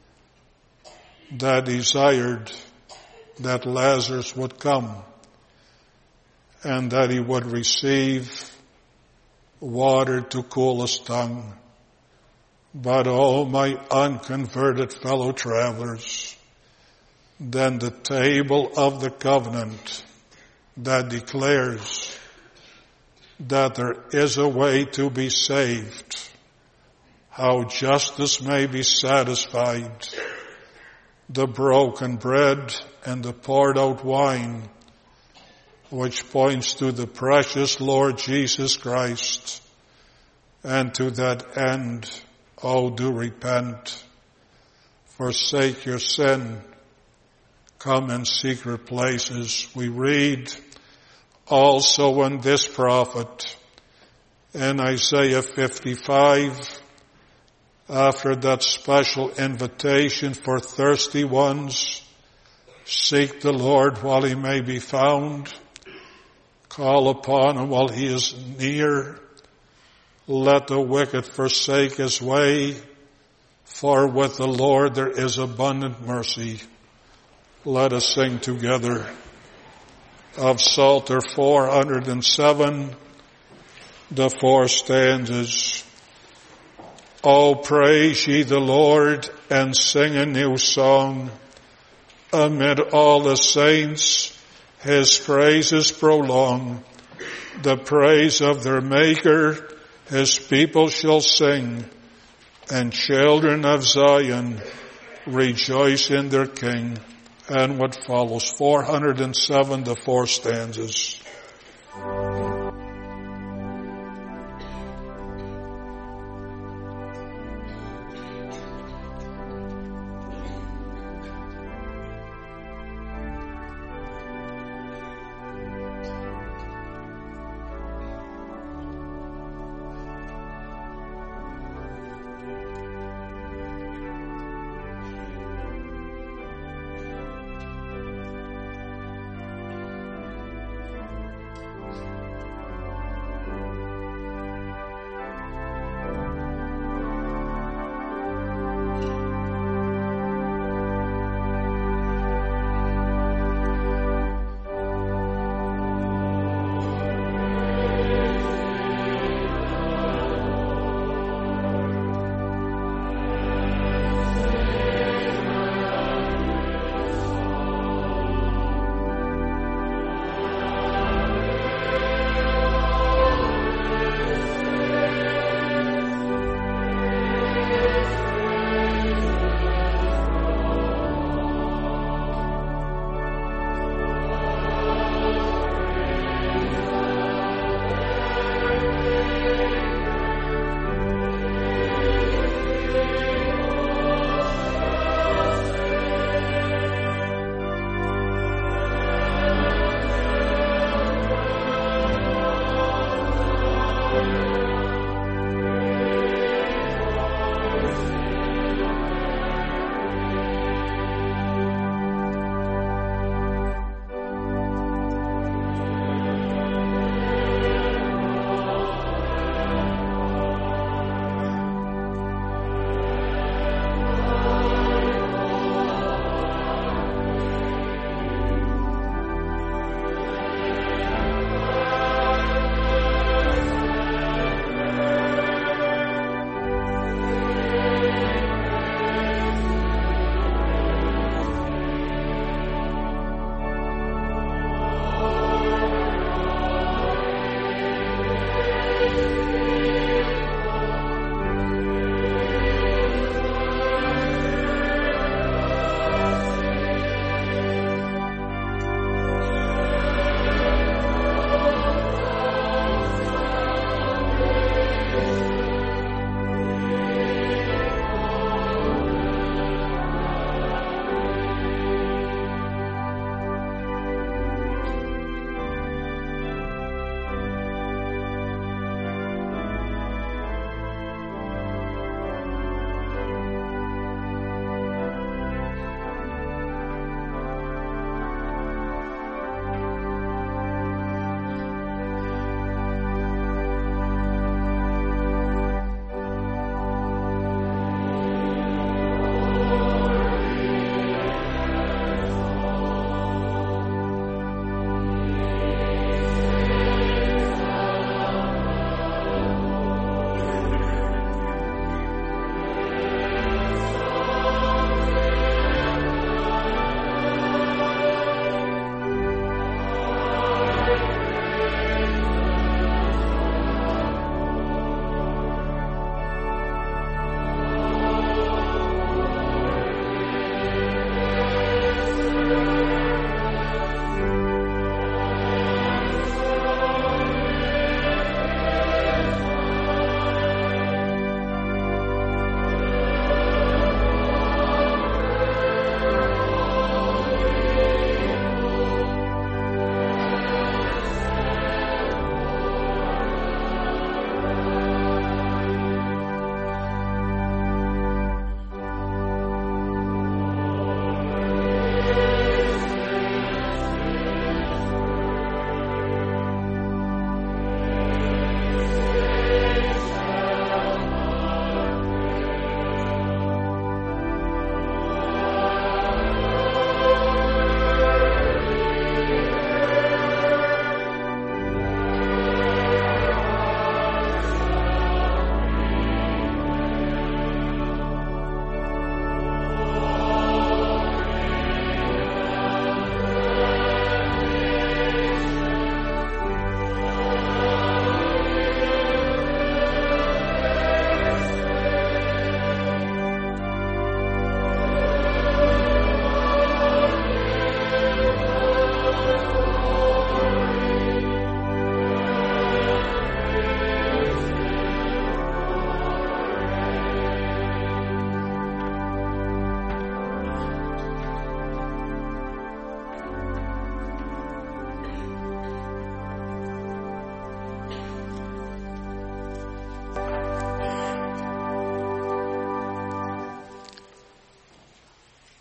that desired that Lazarus would come and that he would receive water to cool his tongue. But oh, my unconverted fellow travelers, then the table of the covenant that declares that there is a way to be saved, how justice may be satisfied, the broken bread and the poured out wine, which points to the precious Lord Jesus Christ. And to that end, oh, do repent, forsake your sin, come in secret places. We read also in this prophet in Isaiah 55, after that special invitation for thirsty ones, seek the Lord while he may be found, call upon him while he is near, let the wicked forsake his way, for with the Lord there is abundant mercy. Let us sing together of Psalter 407, the 4 stanzas. Oh, praise ye the Lord and sing a new song. Amid all the saints, his praises prolong. The praise of their Maker, his people shall sing. And children of Zion rejoice in their King. And what follows, 407, the 4 stanzas.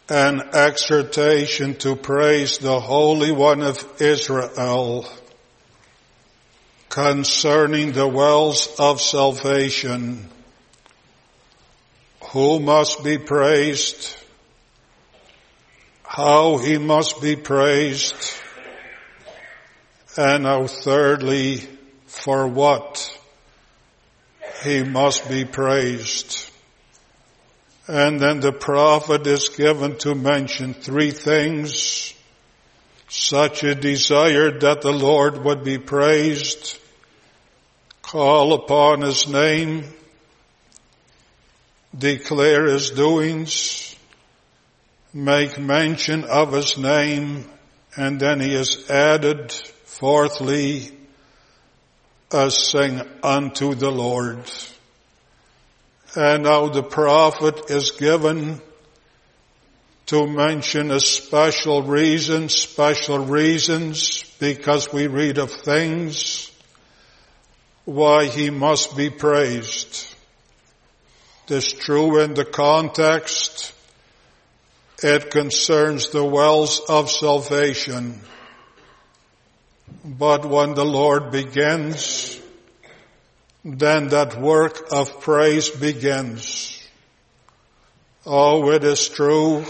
an exhortation to praise the Holy One of Israel concerning the wells of salvation, who must be praised, how he must be praised, and now thirdly, for what he must be praised. And then the prophet is given to mention three things: such a desire that the Lord would be praised, call upon his name, declare his doings, make mention of his name, and then he is added, fourthly, sing unto the Lord. And now the prophet is given to mention a special reasons, because we read of things why he must be praised. This true in the context. It concerns the wells of salvation. But when the Lord begins, then that work of praise begins. Oh, it is true,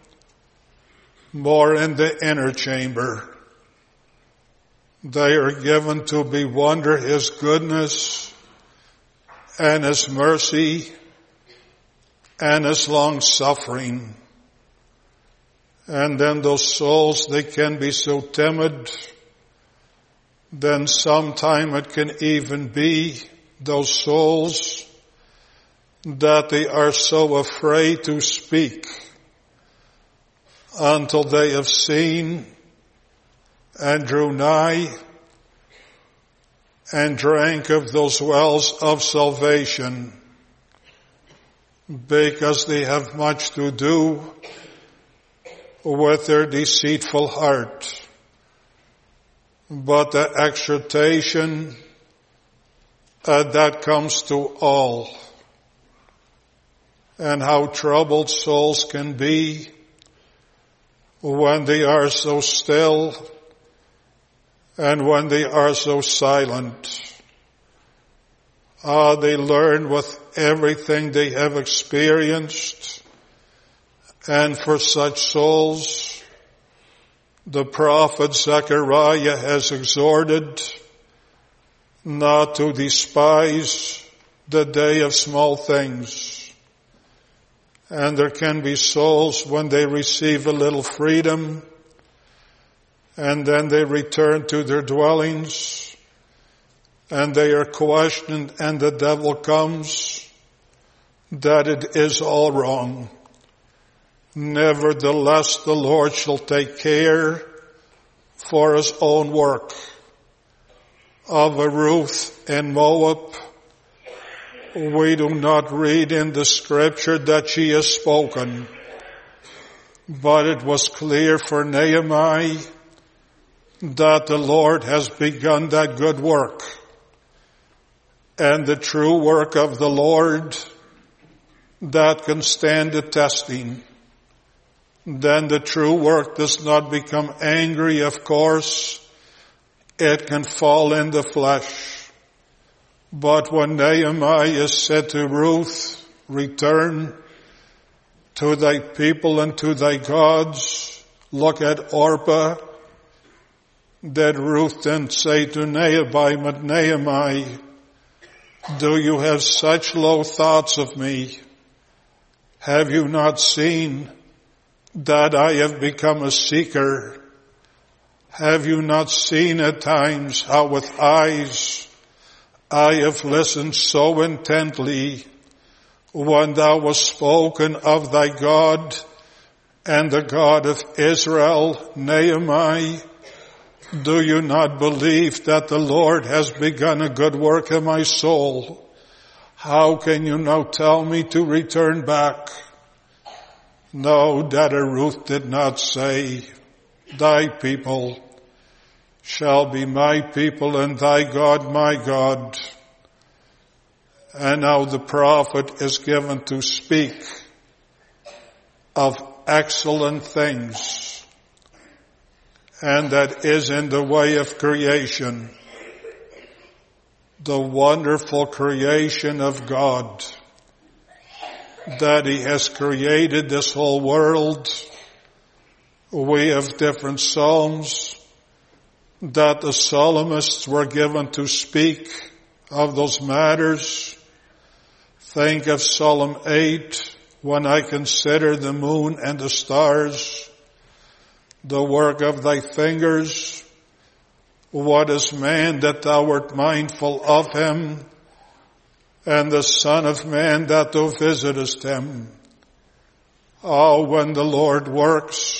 more in the inner chamber. They are given to bewonder his goodness and his mercy and his long suffering. And then those souls, they can be so timid. Then sometime it can even be those souls that they are so afraid to speak until they have seen and drew nigh and drank of those wells of salvation, because they have much to do with their deceitful heart. But the exhortation that comes to all, and how troubled souls can be when they are so still and when they are so silent. They learn with everything they have experienced, and for such souls, the prophet Zechariah has exhorted not to despise the day of small things. And there can be souls when they receive a little freedom and then they return to their dwellings and they are questioned and the devil comes that it is all wrong. Nevertheless, the Lord shall take care for his own work. Of a Ruth in Moab, we do not read in the scripture that she has spoken, but it was clear for Nehemiah that the Lord has begun that good work. And the true work of the Lord that can stand the testing. Then the true work does not become angry, of course. It can fall in the flesh. But when Nehemiah said to Ruth, return to thy people and to thy gods, look at Orpah, that Ruth then say to Nehemiah, do you have such low thoughts of me? Have you not seen that I have become a seeker? Have you not seen at times how with eyes I have listened so intently when thou wast spoken of thy God and the God of Israel, Nehemiah? Do you not believe that the Lord has begun a good work in my soul? How can you now tell me to return back? No, that Ruth did not say, thy people shall be my people and thy God my God. And now the prophet is given to speak of excellent things, and that is in the way of creation, the wonderful creation of God, that He has created this whole world. We have different psalms that the psalmists were given to speak of those matters. Think of Psalm 8, when I consider the moon and the stars, the work of thy fingers. What is man that thou art mindful of him, and the Son of Man that thou visitest him? Oh, when the Lord works,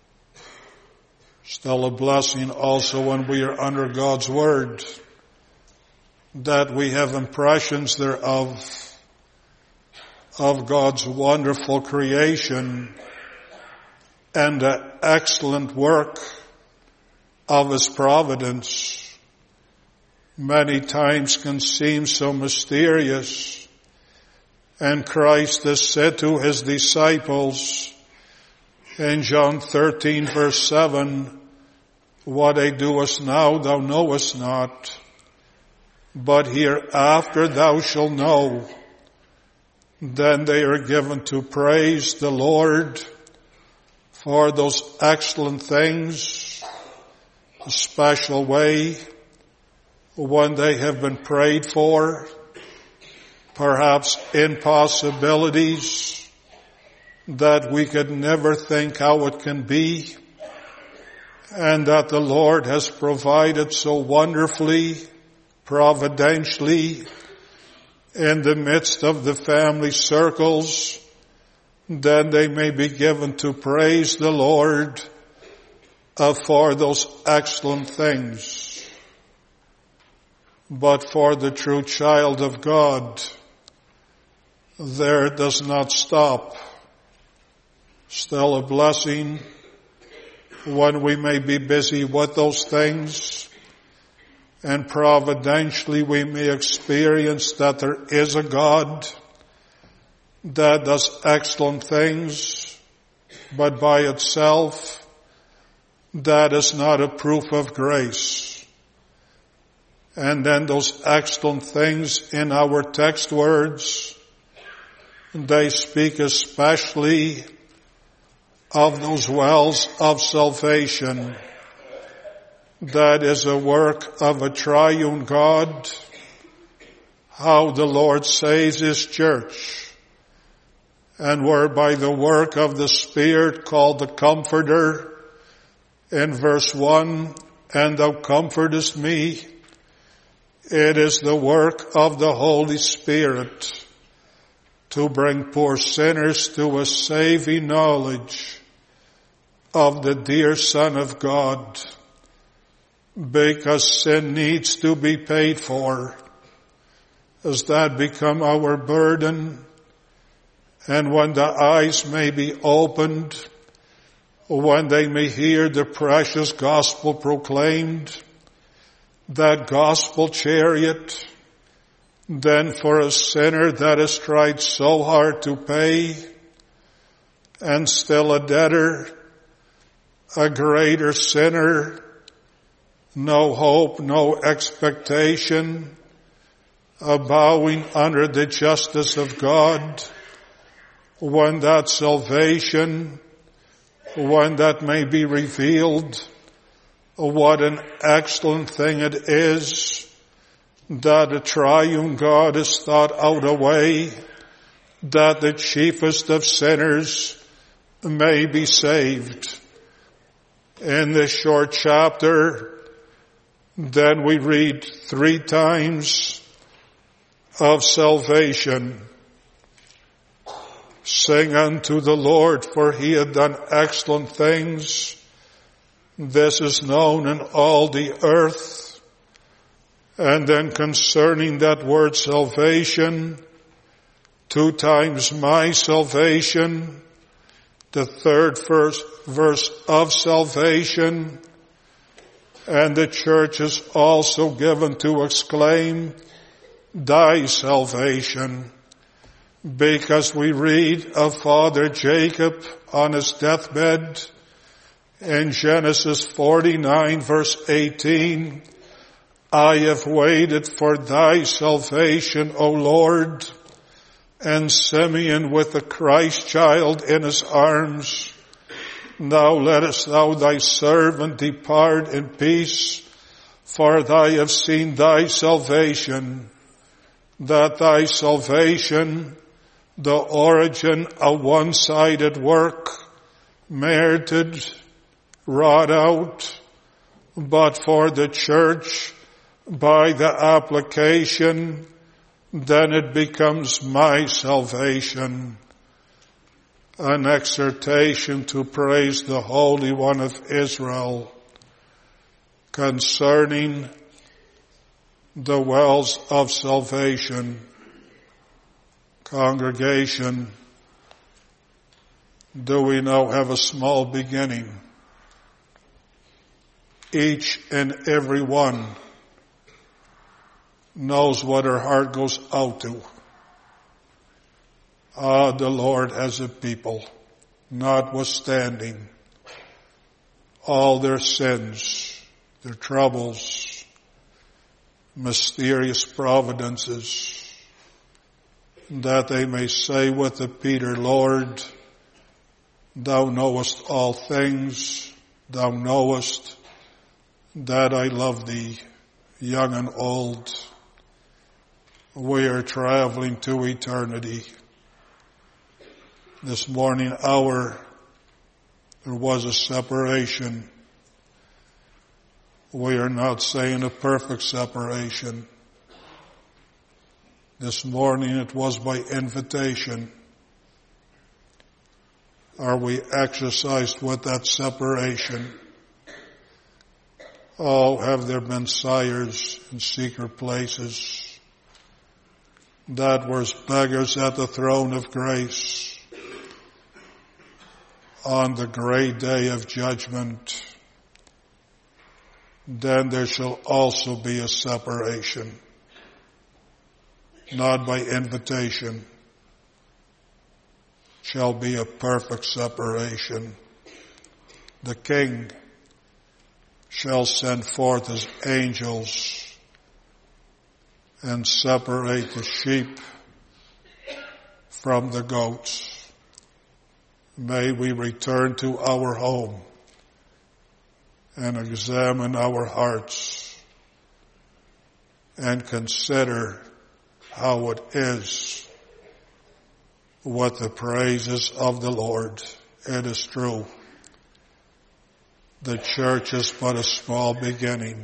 still a blessing also when we are under God's Word, that we have impressions thereof, of God's wonderful creation and the excellent work of His providence. Many times can seem so mysterious, and Christ has said to His disciples in John 13 verse 7, what I doest now thou knowest not, but hereafter thou shalt know. Then they are given to praise the Lord for those excellent things, a special way, when they have been prayed for, perhaps impossibilities that we could never think how it can be, and that the Lord has provided so wonderfully, providentially, in the midst of the family circles, then they may be given to praise the Lord for those excellent things. But for the true child of God, there it does not stop. Still a blessing when we may be busy with those things, and providentially we may experience that there is a God that does excellent things, but by itself, that is not a proof of grace. And then those excellent things in our text words, they speak especially of those wells of salvation. That is a work of a triune God, how the Lord saves His church, and whereby the work of the Spirit called the Comforter in verse 1, and thou comfortest me. It is the work of the Holy Spirit to bring poor sinners to a saving knowledge of the dear Son of God, because sin needs to be paid for. As that become our burden, and when the eyes may be opened, when they may hear the precious gospel proclaimed, that gospel chariot, then for a sinner that has tried so hard to pay, and still a debtor, a greater sinner, no hope, no expectation, bowing under the justice of God, when that salvation, when that may be revealed, what an excellent thing it is that a triune God has thought out a way that the chiefest of sinners may be saved. In this short chapter, then we read 3 times of salvation. Sing unto the Lord, for He hath done excellent things. This is known in all the earth. And then concerning that word salvation, 2 times my salvation, the 3rd verse of salvation, and the church is also given to exclaim, thy salvation. because we read of Father Jacob on his deathbed in Genesis 49 verse 18, I have waited for thy salvation, O Lord. And Simeon with the Christ child in his arms, now lettest thou thy servant depart in peace, for I have seen thy salvation, that thy salvation, the origin of one-sided work, merited, wrought out, but for the church, by the application, then it becomes my salvation. An exhortation to praise the Holy One of Israel concerning the wells of salvation. Congregation, do we now have a small beginning? Each and every one knows what her heart goes out to. The Lord has a people, notwithstanding all their sins, their troubles, mysterious providences, that they may say with the Peter, Lord, thou knowest all things, thou knowest that I love thee, young and old. We are traveling to eternity. This morning hour, there was a separation. We are not saying a perfect separation. This morning it was by invitation. Are we exercised with that separation? Oh, have there been sires in secret places that were beggars at the throne of grace on the great day of judgment? Then there shall also be a separation, not by invitation, shall be a perfect separation. The King shall send forth his angels and separate the sheep from the goats. May we return to our home and examine our hearts and consider how it is with the praises of the Lord. It is true. The church is but a small beginning.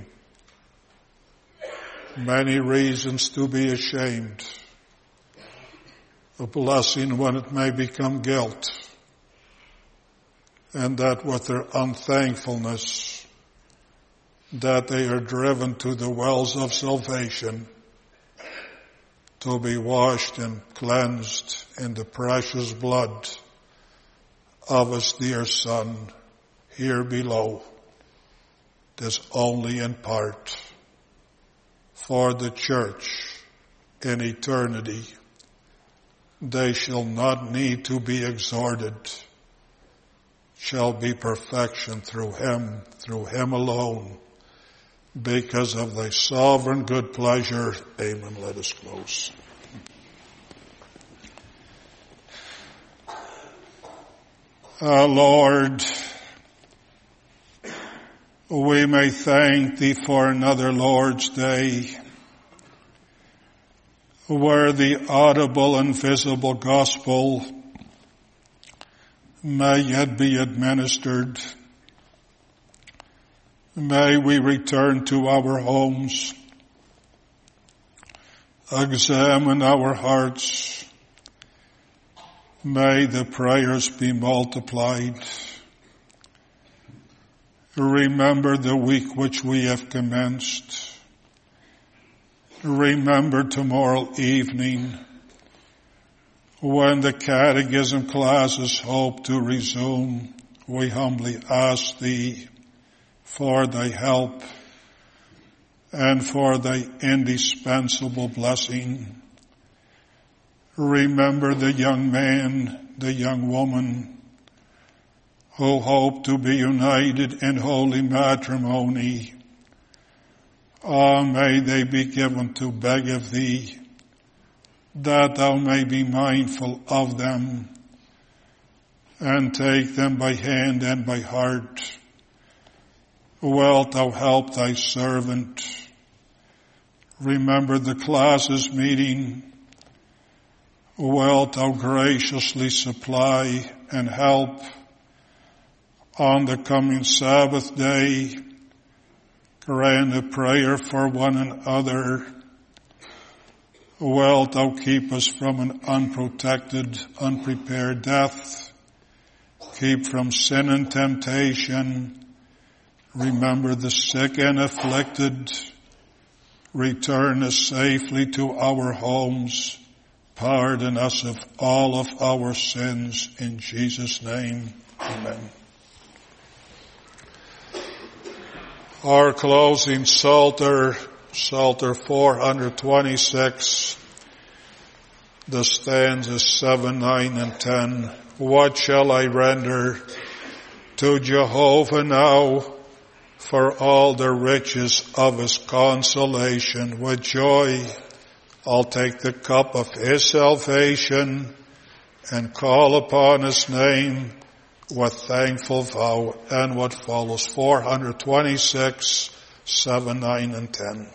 Many reasons to be ashamed. A blessing when it may become guilt. And that with their unthankfulness, that they are driven to the wells of salvation to be washed and cleansed in the precious blood of his dear Son here below. This only in part. For the church in eternity, they shall not need to be exhorted, shall be perfection through him alone, because of thy sovereign good pleasure. Amen. Let us close. Lord, we may thank thee for another Lord's Day, where the audible and visible gospel may yet be administered. May we return to our homes, examine our hearts. May the prayers be multiplied. Remember the week which we have commenced. Remember tomorrow evening, when the catechism classes hope to resume. We humbly ask thee for thy help and for thy indispensable blessing. Remember the young man, the young woman who hope to be united in holy matrimony. May they be given to beg of thee, that thou may be mindful of them, and take them by hand and by heart. Wilt thou help thy servant? Remember the classes meeting. Wilt thou graciously supply and help on the coming Sabbath day? Grant a prayer for one another. Wilt thou keep us from an unprotected, unprepared death? Keep from sin and temptation. Remember the sick and afflicted. Return us safely to our homes. Pardon us of all of our sins. In Jesus' name, amen. Our closing Psalter 426, the stanzas 7, 9, and 10. What shall I render to Jehovah now for all the riches of his consolation? With joy I'll take the cup of his salvation and call upon his name with thankful vow. And what follows, 426, 7, 9, and 10.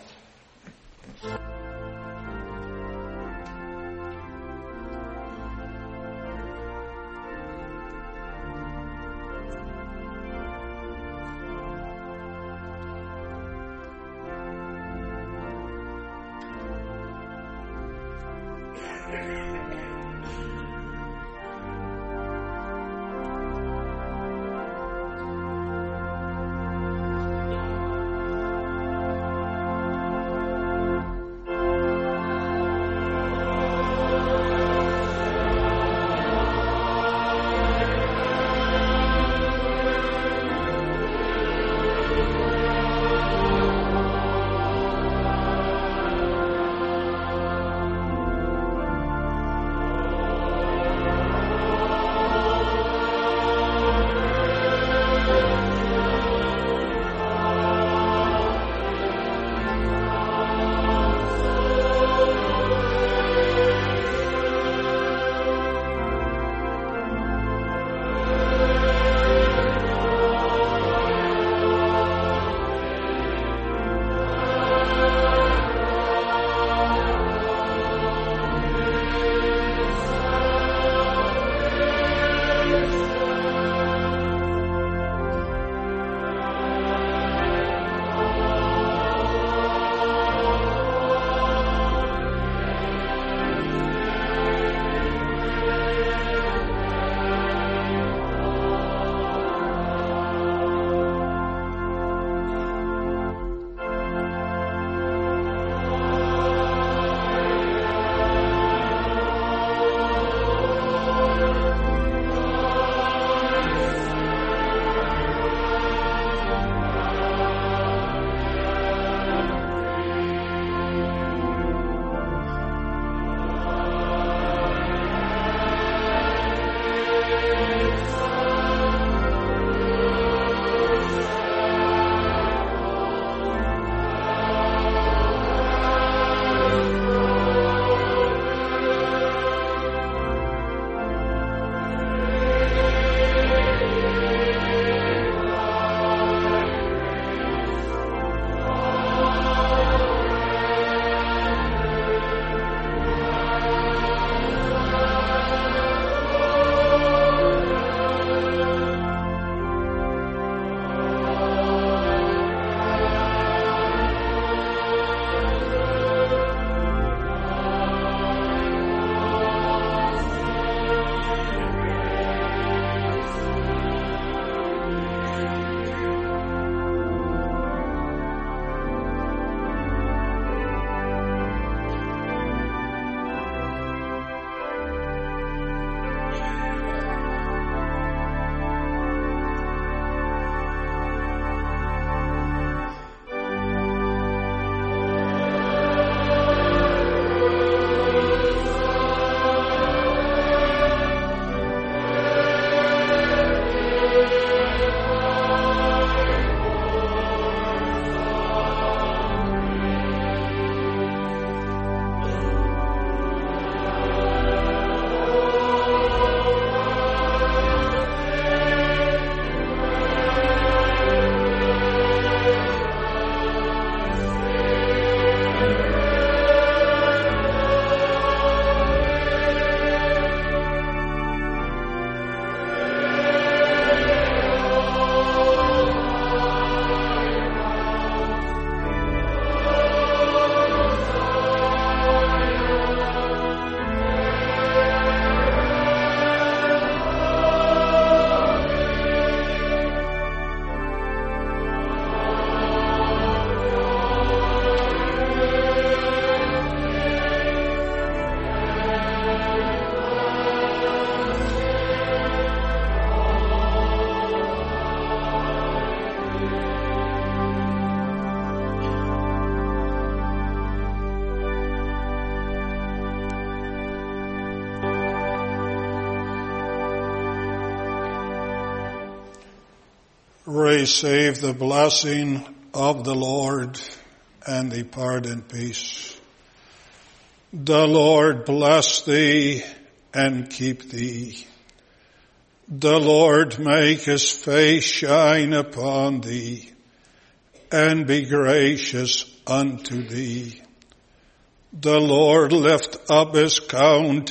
Receive the blessing of the Lord and depart in peace. The Lord bless thee and keep thee. The Lord make his face shine upon thee and be gracious unto thee. The Lord lift up his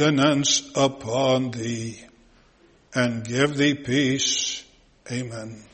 countenance upon thee and give thee peace. Amen.